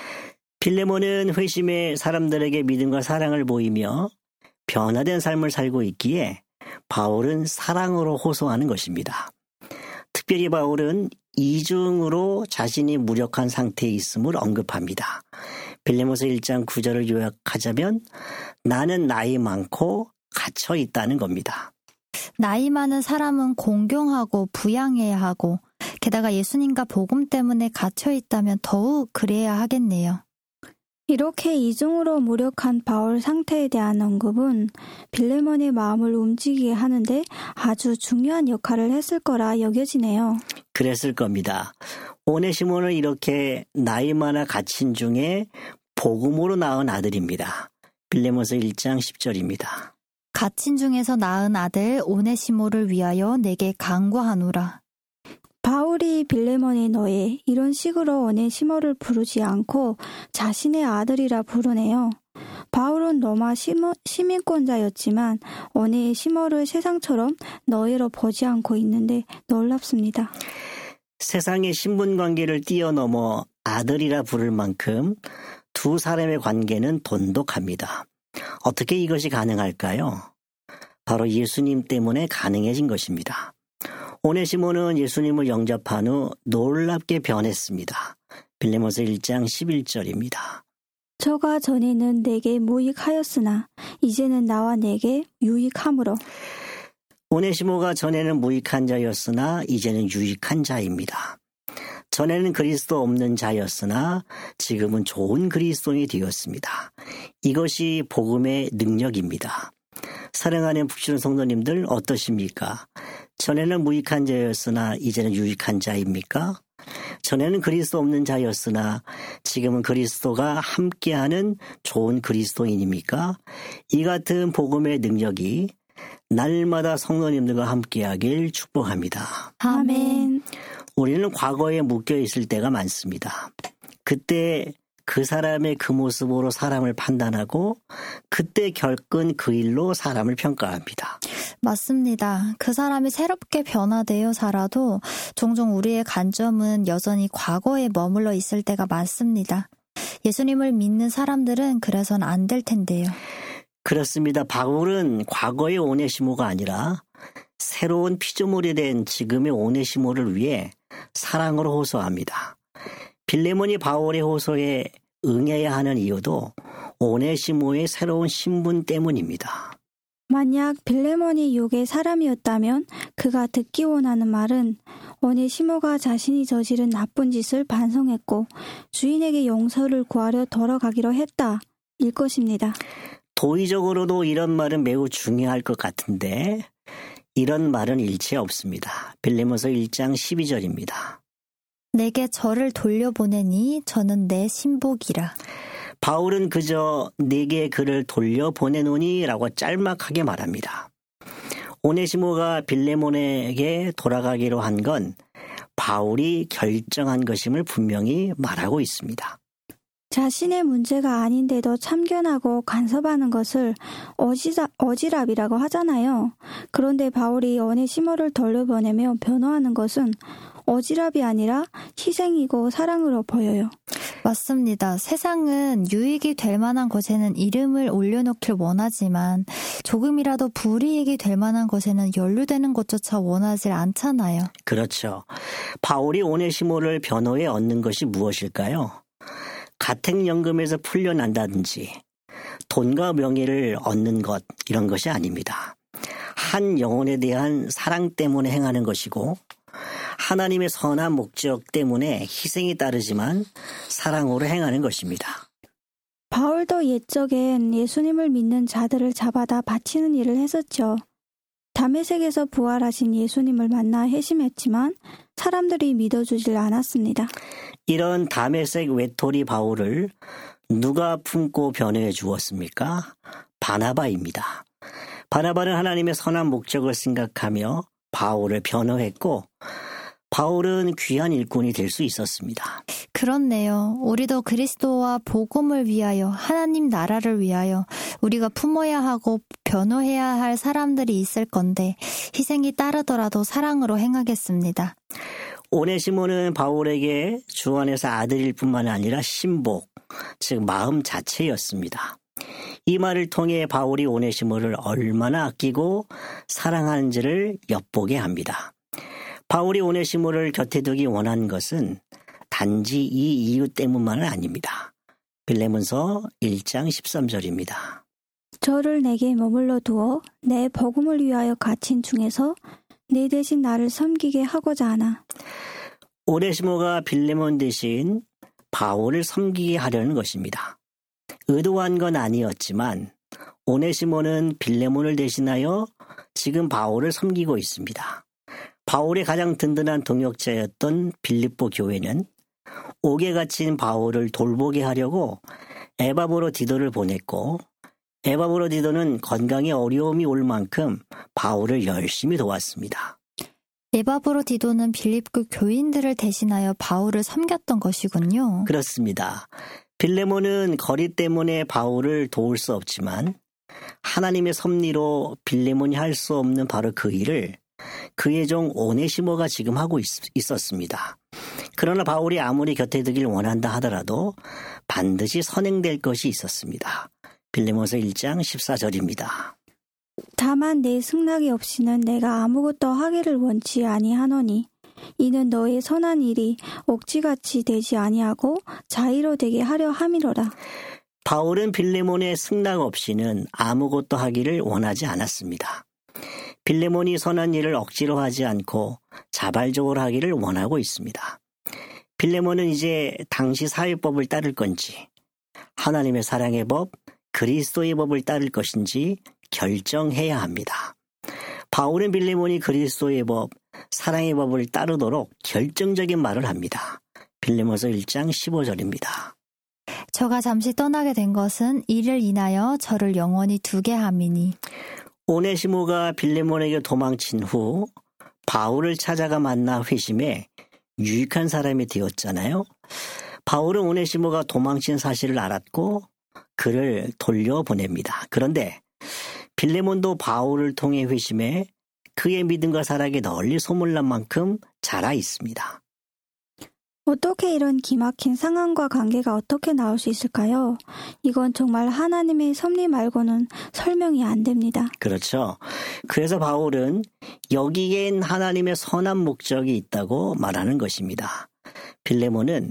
빌레몬은 회심의 사람들에게 믿음과 사랑을 보이며 변화된 삶을 살고 있기에 바울은 사랑으로 호소하는 것입니다. 특별히 바울은 이중으로 자신이 무력한 상태에 있음을 언급합니다. 빌레몬서 1장 9절을 요약하자면 나는 나이 많고 갇혀 있다는 겁니다. 나이 많은 사람은 공경하고 부양해야 하고 게다가 예수님과 복음 때문에 갇혀 있다면 더욱 그래야 하겠네요. 이렇게 이중으로 무력한 바울 상태에 대한 언급은 빌레몬의 마음을 움직이게 하는데 아주 중요한 역할을 했을 거라 여겨지네요. 그랬을 겁니다. 오네시모는 이렇게 나이 많아 갇힌 중에 복음으로 낳은 아들입니다. 빌레몬서 1장 10절입니다. 갇힌 중에서 낳은 아들 오네시모를 위하여 내게 간구하노라. 바울이 빌레몬의 너에 이런 식으로 오네시모를 부르지 않고 자신의 아들이라 부르네요. 바울은 로마 시민권자였지만 오네시모를 세상처럼 너희로 보지 않고 있는데 놀랍습니다. 세상의 신분관계를 뛰어넘어 아들이라 부를 만큼 두 사람의 관계는 돈독합니다. 어떻게 이것이 가능할까요? 바로 예수님 때문에 가능해진 것입니다. 오네시모는 예수님을 영접한 후 놀랍게 변했습니다. 빌레몬서 1장 11절입니다. 저가 전에는 내게 무익하였으나 이제는 나와 내게 유익함으로. 오네시모가 전에는 무익한 자였으나 이제는 유익한 자입니다. 전에는 그리스도 없는 자였으나 지금은 좋은 그리스도인이 되었습니다. 이것이 복음의 능력입니다. 사랑하는 북주는 성도님들 어떠십니까? 전에는 무익한 자였으나 이제는 유익한 자입니까? 전에는 그리스도 없는 자였으나 지금은 그리스도가 함께하는 좋은 그리스도인입니까? 이 같은 복음의 능력이 날마다 성도님들과 함께하길 축복합니다. 아멘. 우리는 과거에 묶여 있을 때가 많습니다. 그때 그 사람의 그 모습으로 사람을 판단하고 그때 겪은 그 일로 사람을 평가합니다. 맞습니다. 그 사람이 새롭게 변화되어 살아도 종종 우리의 관점은 여전히 과거에 머물러 있을 때가 많습니다. 예수님을 믿는 사람들은 그래서는 안 될 텐데요. 그렇습니다. 바울은 과거의 오네시모가 아니라 새로운 피조물이 된 지금의 오네시모를 위해 사랑으로 호소합니다. 빌레몬이 바울의 호소에 응해야 하는 이유도 오네시모의 새로운 신분 때문입니다. 만약 빌레몬이 육의 사람이었다면 그가 듣기 원하는 말은 오네시모가 자신이 저지른 나쁜 짓을 반성했고 주인에게 용서를 구하려 돌아가기로 했다 일 것입니다. 도의적으로도 이런 말은 매우 중요할 것 같은데 이런 말은 일체 없습니다. 빌레몬서 1장 12절입니다. 내게 저를 돌려보내니 저는 내 신복이라. 바울은 그저 내게 그를 돌려보내노니 라고 짤막하게 말합니다. 오네시모가 빌레몬에게 돌아가기로 한 건 바울이 결정한 것임을 분명히 말하고 있습니다. 자신의 문제가 아닌데도 참견하고 간섭하는 것을 어지랖이라고 하잖아요. 그런데 바울이 오네시모를 돌려보내며 변호하는 것은 어지랖이 아니라 희생이고 사랑으로 보여요. 맞습니다. 세상은 유익이 될 만한 것에는 이름을 올려놓길 원하지만 조금이라도 불이익이 될 만한 것에는 연루되는 것조차 원하지 않잖아요. 그렇죠. 바울이 오네시모를 변호해 얻는 것이 무엇일까요? 가택연금에서 풀려난다든지 돈과 명예를 얻는 것 이런 것이 아닙니다. 한 영혼에 대한 사랑 때문에 행하는 것이고 하나님의 선한 목적 때문에 희생이 따르지만 사랑으로 행하는 것입니다. 바울도 옛적엔 예수님을 믿는 자들을 잡아다 바치는 일을 했었죠. 다메섹에서 부활하신 예수님을 만나 회심했지만 사람들이 믿어주질 않았습니다. 이런 다메섹 외톨이 바울을 누가 품고 변호해 주었습니까? 바나바입니다. 바나바는 하나님의 선한 목적을 생각하며 바울을 변호했고 바울은 귀한 일꾼이 될 수 있었습니다. 그렇네요. 우리도 그리스도와 복음을 위하여 하나님 나라를 위하여 우리가 품어야 하고 변호해야 할 사람들이 있을 건데 희생이 따르더라도 사랑으로 행하겠습니다. 오네시모는 바울에게 주 안에서 아들일 뿐만 아니라 신복, 즉 마음 자체였습니다. 이 말을 통해 바울이 오네시모를 얼마나 아끼고 사랑하는지를 엿보게 합니다. 바울이 오네시모를 곁에 두기 원한 것은 단지 이 이유 때문만은 아닙니다. 빌레몬서 1장 13절입니다. 저를 내게 머물러 두어 내 복음을 위하여 갇힌 중에서 내 대신 나를 섬기게 하고자 하나. 오네시모가 빌레몬 대신 바울을 섬기게 하려는 것입니다. 의도한 건 아니었지만 오네시모는 빌레몬을 대신하여 지금 바울을 섬기고 있습니다. 바울의 가장 든든한 동역자였던 빌립보 교회는 옥에 갇힌 바울을 돌보게 하려고 에바브로디도를 보냈고 에바브로디도는 건강에 어려움이 올 만큼 바울을 열심히 도왔습니다. 에바브로디도는 빌립보 교인들을 대신하여 바울을 섬겼던 것이군요. 그렇습니다. 빌레몬은 거리 때문에 바울을 도울 수 없지만 하나님의 섭리로 빌레몬이 할 수 없는 바로 그 일을 그의 종 오네시모가 지금 하고 있었습니다. 그러나 바울이 아무리 곁에 두길 원한다 하더라도 반드시 선행될 것이 있었습니다. 빌레몬서 1장 14절입니다. 다만 내 승낙이 없이는 내가 아무것도 하기를 원치 아니하노니 이는 너의 선한 일이 옥지같이 되지 아니하고 자의로 되게 하려 함이로라. 바울은 빌레몬의 승낙 없이는 아무것도 하기를 원하지 않았습니다. 빌레몬이 선한 일을 억지로 하지 않고 자발적으로 하기를 원하고 있습니다. 빌레몬은 이제 당시 사회법을 따를 건지 하나님의 사랑의 법, 그리스도의 법을 따를 것인지 결정해야 합니다. 바울은 빌레몬이 그리스도의 법, 사랑의 법을 따르도록 결정적인 말을 합니다. 빌레몬서 1장 15절입니다. 저가 잠시 떠나게 된 것은 이를 인하여 저를 영원히 두게 함이니. 오네시모가 빌레몬에게 도망친 후 바울을 찾아가 만나 회심해 유익한 사람이 되었잖아요. 바울은 오네시모가 도망친 사실을 알았고 그를 돌려보냅니다. 그런데 빌레몬도 바울을 통해 회심해 그의 믿음과 사랑이 널리 소문난 만큼 자라 있습니다. 어떻게 이런 기막힌 상황과 관계가 어떻게 나올 수 있을까요? 이건 정말 하나님의 섭리 말고는 설명이 안 됩니다. 그렇죠. 그래서 바울은 여기엔 하나님의 선한 목적이 있다고 말하는 것입니다. 빌레몬은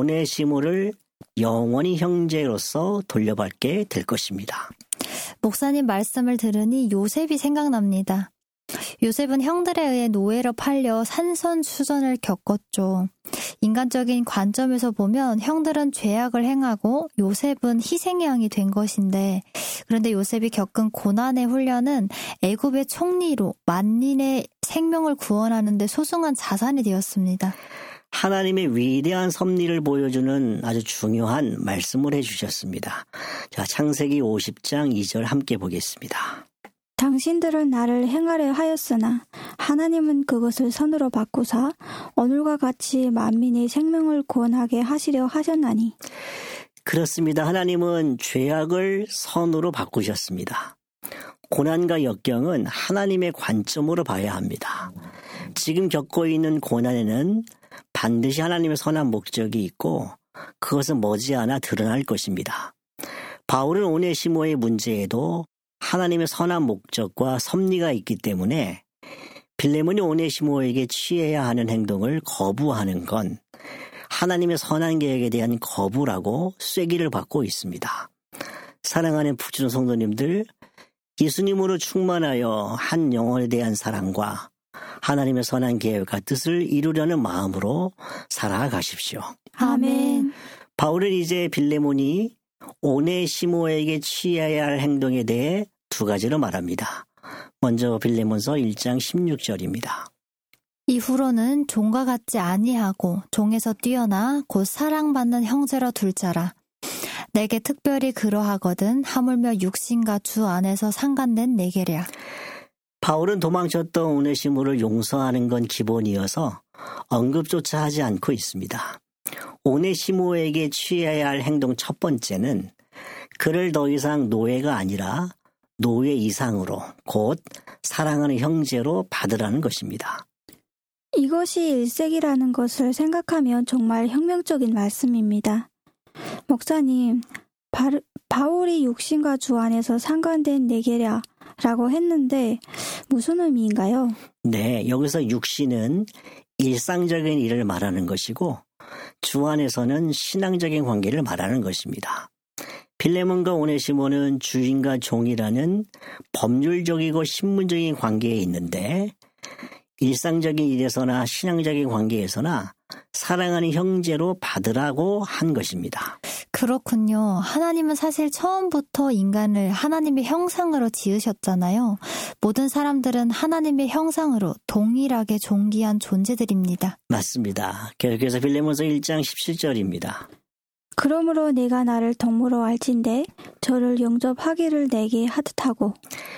오네시모를 영원히 형제로서 돌려받게 될 것입니다. 목사님 말씀을 들으니 요셉이 생각납니다. 요셉은 형들에 의해 노예로 팔려 산선수전을 겪었죠. 인간적인 관점에서 보면 형들은 죄악을 행하고 요셉은 희생양이 된 것인데, 그런데 요셉이 겪은 고난의 훈련은 애굽의 총리로 만민의 생명을 구원하는 데 소중한 자산이 되었습니다. 하나님의 위대한 섭리를 보여주는 아주 중요한 말씀을 해주셨습니다. 자, 창세기 50장 2절 함께 보겠습니다. 당신들은 나를 행하려 하였으나 하나님은 그것을 선으로 바꾸사 오늘과 같이 만민의 생명을 구원하게 하시려 하셨나니. 그렇습니다. 하나님은 죄악을 선으로 바꾸셨습니다. 고난과 역경은 하나님의 관점으로 봐야 합니다. 지금 겪고 있는 고난에는 반드시 하나님의 선한 목적이 있고 그것은 머지않아 드러날 것입니다. 바울은 오네시모의 문제에도 하나님의 선한 목적과 섭리가 있기 때문에 빌레몬이 오네시모에게 취해야 하는 행동을 거부하는 건 하나님의 선한 계획에 대한 거부라고 쐐기를 받고 있습니다. 사랑하는 부지런 성도님들, 예수님으로 충만하여 한 영혼에 대한 사랑과 하나님의 선한 계획과 뜻을 이루려는 마음으로 살아가십시오. 아멘. 바울은 이제 빌레몬이 오네시모에게 취해야 할 행동에 대해 두 가지로 말합니다. 먼저 빌레몬서 1장 16절입니다. 이후로는 종과 같지 아니하고 종에서 뛰어나 곧 사랑받는 형제로 둘 자라. 내게 특별히 그러하거든 하물며 육신과 주 안에서 상관된 내게랴. 바울은 도망쳤던 오네시모를 용서하는 건 기본이어서 언급조차 하지 않고 있습니다. 오네시모에게 취해야 할 행동 첫 번째는 그를 더 이상 노예가 아니라 노예 이상으로 곧 사랑하는 형제로 받으라는 것입니다. 이것이 일색이라는 것을 생각하면 정말 혁명적인 말씀입니다. 목사님, 바울이 육신과 주 안에서 상관된 내게랴 라고 했는데 무슨 의미인가요? 네, 여기서 육신은 일상적인 일을 말하는 것이고 주 안에서는 신앙적인 관계를 말하는 것입니다. 빌레몬과 오네시모는 주인과 종이라는 법률적이고 신문적인 관계에 있는데 일상적인 일에서나 신앙적인 관계에서나 사랑하는 형제로 받으라고 한 것입니다. 그렇군요. 하나님은 사실 처음부터 인간을 하나님의 형상으로 지으셨잖아요. 모든 사람들은 하나님의 형상으로 동일하게 존귀한 존재들입니다. 맞습니다. 계속해서 빌레몬서 1장 17절입니다. 그러므로 내가 나를 동무로 알진대 저를 영접하기를 내게 하듯하고.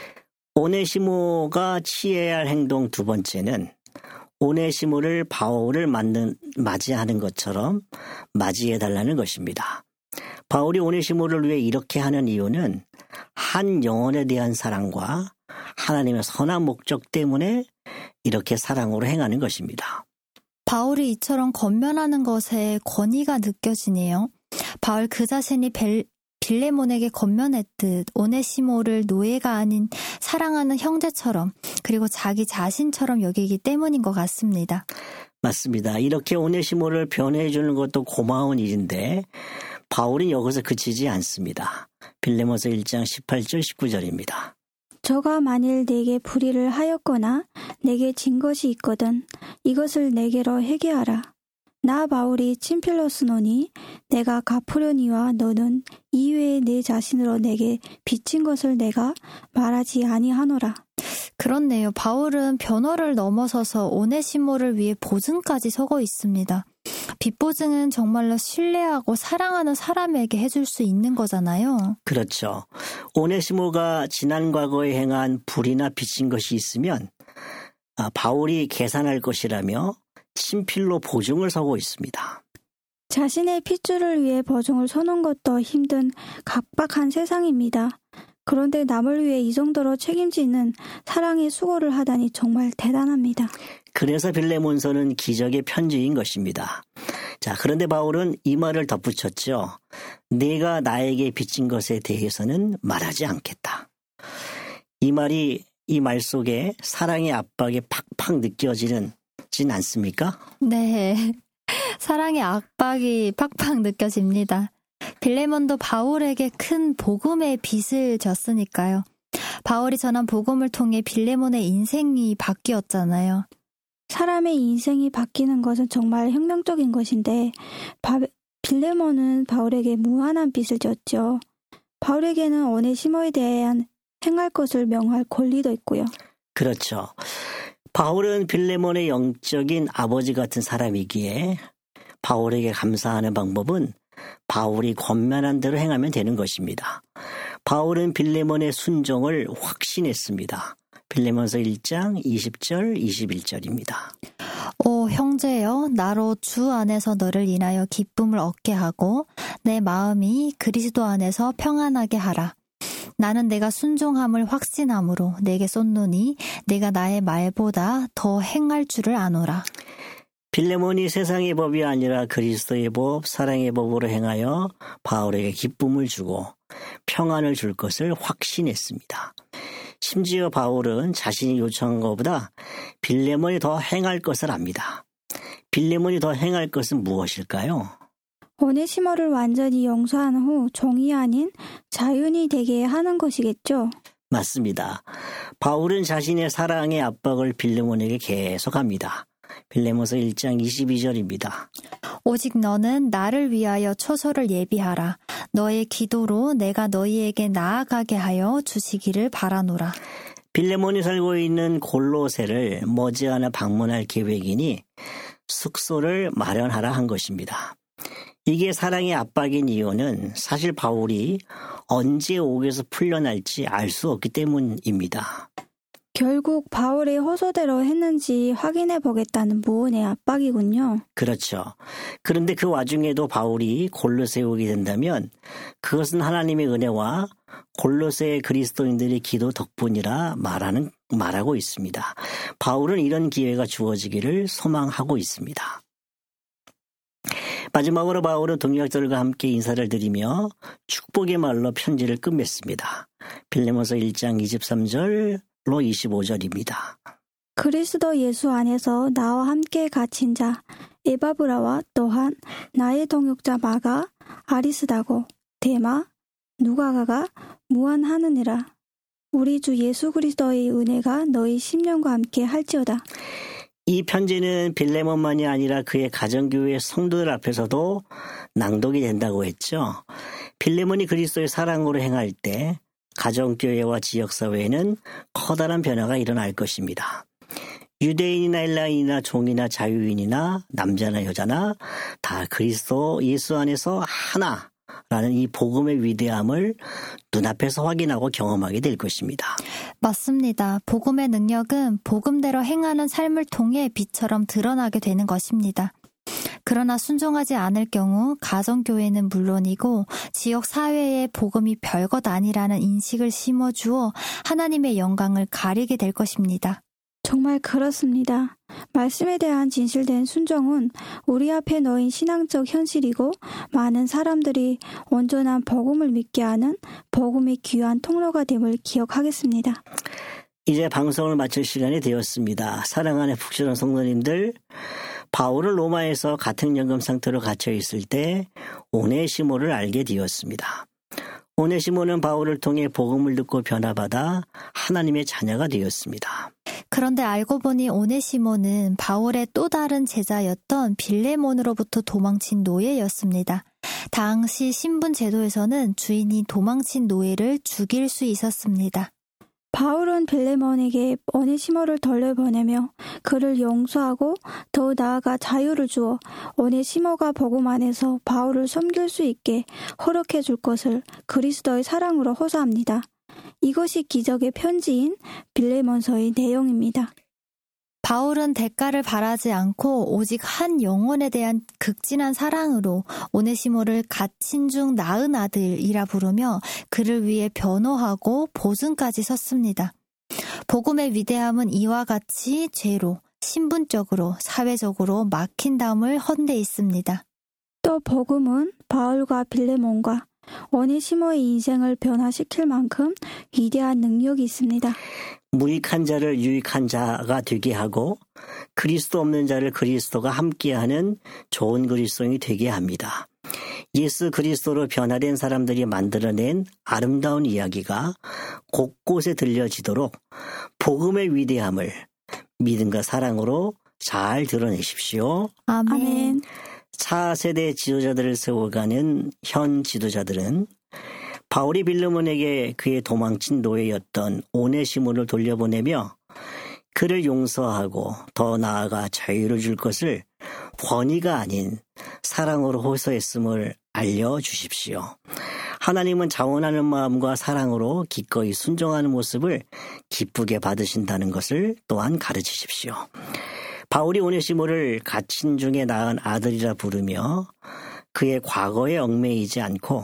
오네시모가 취해야 할 행동 두 번째는 오네시모를 바울을 맞이하는 것처럼 맞이해달라는 것입니다. 바울이 오네시모를 위해 이렇게 하는 이유는 한 영혼에 대한 사랑과 하나님의 선한 목적 때문에 이렇게 사랑으로 행하는 것입니다. 바울이 이처럼 권면하는 것에 권위가 느껴지네요. 바울 그 자신이 빌레몬에게 권면했듯 오네시모를 노예가 아닌 사랑하는 형제처럼 그리고 자기 자신처럼 여기기 때문인 것 같습니다. 맞습니다. 이렇게 오네시모를 변호해 주는 것도 고마운 일인데 바울이 여기서 그치지 않습니다. 빌레몬서 1장 18절 19절입니다. 저가 만일 내게 불의를 하였거나 내게 진 것이 있거든 이것을 내게로 회개하라. 나 바울이 친필로쓰노니 내가 갚으려니와 너는 이외에 내 자신으로 내게 빚진 것을 내가 말하지 아니하노라. 그렇네요. 바울은 변호를 넘어서서 오네시모를 위해 보증까지 서고 있습니다. 빚보증은 정말로 신뢰하고 사랑하는 사람에게 해줄 수 있는 거잖아요. 그렇죠. 오네시모가 지난 과거에 행한 불의나 빚진 것이 있으면 바울이 계산할 것이라며 친필로 보증을 서고 있습니다. 자신의 핏줄을 위해 보증을 서는 것도 힘든 각박한 세상입니다. 그런데 남을 위해 이 정도로 책임지는 사랑의 수고를 하다니 정말 대단합니다. 그래서 빌레몬서는 기적의 편지인 것입니다. 자, 그런데 바울은 이 말을 덧붙였죠. 내가 나에게 빚진 것에 대해서는 말하지 않겠다. 이 말 속에 사랑의 압박이 팍팍 느껴지진 않습니까? 네, 사랑의 압박이 팍팍 느껴집니다. 빌레몬도 바울에게 큰 복음의 빚을 졌으니까요. 바울이 전한 복음을 통해 빌레몬의 인생이 바뀌었잖아요. 사람의 인생이 바뀌는 것은 정말 혁명적인 것인데 빌레몬은 바울에게 무한한 빚을 졌죠. 바울에게는 오네시모에 대한 행할 것을 명할 권리도 있고요. 그렇죠. 바울은 빌레몬의 영적인 아버지 같은 사람이기에 바울에게 감사하는 방법은 바울이 권면한 대로 행하면 되는 것입니다. 바울은 빌레몬의 순종을 확신했습니다. 빌레몬서 1장 20절 21절입니다. 오 형제여, 나로 주 안에서 너를 인하여 기쁨을 얻게 하고 내 마음이 그리스도 안에서 평안하게 하라. 나는 내가 순종함을 확신함으로 내게 쏟노니 내가 나의 말보다 더 행할 줄을 아노라. 빌레몬이 세상의 법이 아니라 그리스도의 법, 사랑의 법으로 행하여 바울에게 기쁨을 주고 평안을 줄 것을 확신했습니다. 심지어 바울은 자신이 요청한 것보다 빌레몬이 더 행할 것을 압니다. 빌레몬이 더 행할 것은 무엇일까요? 오네시모를 완전히 용서한 후 종이 아닌 자윤이 되게 하는 것이겠죠? 맞습니다. 바울은 자신의 사랑의 압박을 빌레몬에게 계속합니다. 빌레몬서 1장 22절입니다. 오직 너는 나를 위하여 초소를 예비하라. 너의 기도로 내가 너희에게 나아가게 하여 주시기를 바라노라. 빌레몬이 살고 있는 골로새를 머지않아 방문할 계획이니 숙소를 마련하라 한 것입니다. 이게 사랑의 압박인 이유는 사실 바울이 언제 옥에서 풀려날지 알 수 없기 때문입니다. 결국 바울의 호소대로 했는지 확인해 보겠다는 무언의 압박이군요. 그렇죠. 그런데 그 와중에도 바울이 골로새에 오게 된다면 그것은 하나님의 은혜와 골로새의 그리스도인들의 기도 덕분이라 말하고 있습니다. 바울은 이런 기회가 주어지기를 소망하고 있습니다. 마지막으로 바울은 동역자들과 함께 인사를 드리며 축복의 말로 편지를 끝맺습니다. 빌레몬서 1장 23절로 25절입니다. 그리스도 예수 안에서 나와 함께 갇힌 자 에바브라와 또한 나의 동역자 마가, 아리스다고, 데마, 누가가가 무한하느니라. 우리 주 예수 그리스도의 은혜가 너희 심령과 함께 할지어다. 이 편지는 빌레몬만이 아니라 그의 가정교회 성도들 앞에서도 낭독이 된다고 했죠. 빌레몬이 그리스도의 사랑으로 행할 때 가정교회와 지역사회에는 커다란 변화가 일어날 것입니다. 유대인이나 헬라인이나 종이나 자유인이나 남자나 여자나 다 그리스도 예수 안에서 하나라는 이 복음의 위대함을 눈앞에서 확인하고 경험하게 될 것입니다. 맞습니다. 복음의 능력은 복음대로 행하는 삶을 통해 빛처럼 드러나게 되는 것입니다. 그러나 순종하지 않을 경우 가정교회는 물론이고 지역 사회에 복음이 별것 아니라는 인식을 심어주어 하나님의 영광을 가리게 될 것입니다. 정말 그렇습니다. 말씀에 대한 진실된 순종은 우리 앞에 놓인 신앙적 현실이고 많은 사람들이 온전한 복음을 믿게 하는 복음의 귀한 통로가 됨을 기억하겠습니다. 이제 방송을 마칠 시간이 되었습니다. 사랑하는 북주론 성도님들, 바울은 로마에서 가택연금 상태로 갇혀 있을 때 오네시모를 알게 되었습니다. 오네시모는 바울을 통해 복음을 듣고 변화받아 하나님의 자녀가 되었습니다. 그런데 알고 보니 오네시모는 바울의 또 다른 제자였던 빌레몬으로부터 도망친 노예였습니다. 당시 신분 제도에서는 주인이 도망친 노예를 죽일 수 있었습니다. 바울은 빌레몬에게 오네시모를 돌려보내며 그를 용서하고 더 나아가 자유를 주어 오네시모가 복음 안에서 바울을 섬길 수 있게 허락해 줄 것을 그리스도의 사랑으로 호소합니다. 이것이 기적의 편지인 빌레몬서의 내용입니다. 바울은 대가를 바라지 않고 오직 한 영혼에 대한 극진한 사랑으로 오네시모를 갇힌 중 낳은 아들이라 부르며 그를 위해 변호하고 보증까지 섰습니다. 복음의 위대함은 이와 같이 죄로, 신분적으로, 사회적으로 막힌다움을 헌데 있습니다. 또 복음은 바울과 빌레몬과 오네시모의 인생을 변화시킬 만큼 위대한 능력이 있습니다. 무익한 자를 유익한 자가 되게 하고 그리스도 없는 자를 그리스도가 함께하는 좋은 그리스도인이 되게 합니다. 예수 그리스도로 변화된 사람들이 만들어낸 아름다운 이야기가 곳곳에 들려지도록 복음의 위대함을 믿음과 사랑으로 잘 드러내십시오. 아멘. 차세대 지도자들을 세워가는 현 지도자들은 바울이 빌레몬에게 그의 도망친 노예였던 오네시모를 돌려보내며 그를 용서하고 더 나아가 자유를 줄 것을 권위가 아닌 사랑으로 호소했음을 알려주십시오. 하나님은 자원하는 마음과 사랑으로 기꺼이 순종하는 모습을 기쁘게 받으신다는 것을 또한 가르치십시오. 바울이 오네시모를 갇힌 중에 낳은 아들이라 부르며 그의 과거에 얽매이지 않고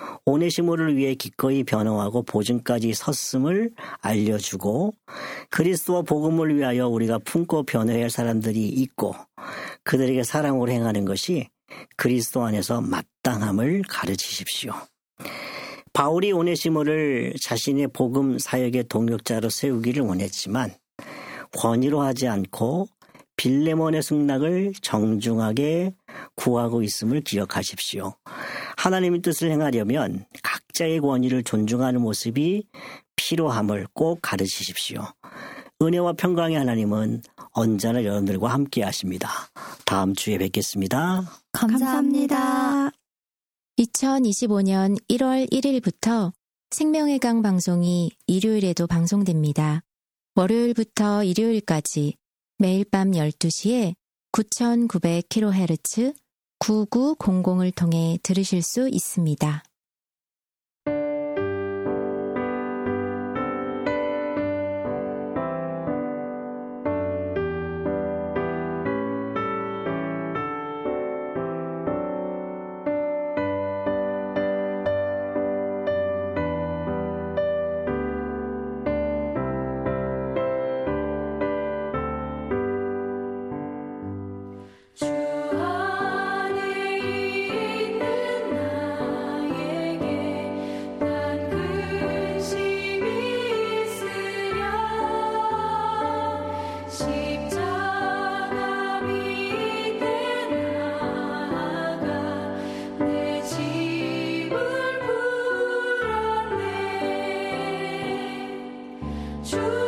오네시모를 위해 기꺼이 변호하고 보증까지 섰음을 알려주고 그리스도와 복음을 위하여 우리가 품고 변호해야 할 사람들이 있고 그들에게 사랑으로 행하는 것이 그리스도 안에서 마땅함을 가르치십시오. 바울이 오네시모를 자신의 복음 사역의 동역자로 세우기를 원했지만 권위로 하지 않고 빌레몬의 승낙을 정중하게 구하고 있음을 기억하십시오. 하나님의 뜻을 행하려면 각자의 권위를 존중하는 모습이 필요함을 꼭 가르치십시오. 은혜와 평강의 하나님은 언제나 여러분들과 함께 하십니다. 다음 주에 뵙겠습니다. 감사합니다. 2025년 1월 1일부터 생명의 강 방송이 일요일에도 방송됩니다. 월요일부터 일요일까지 매일 밤 12시에 9900kHz 9900을 통해 들으실 수 있습니다. 주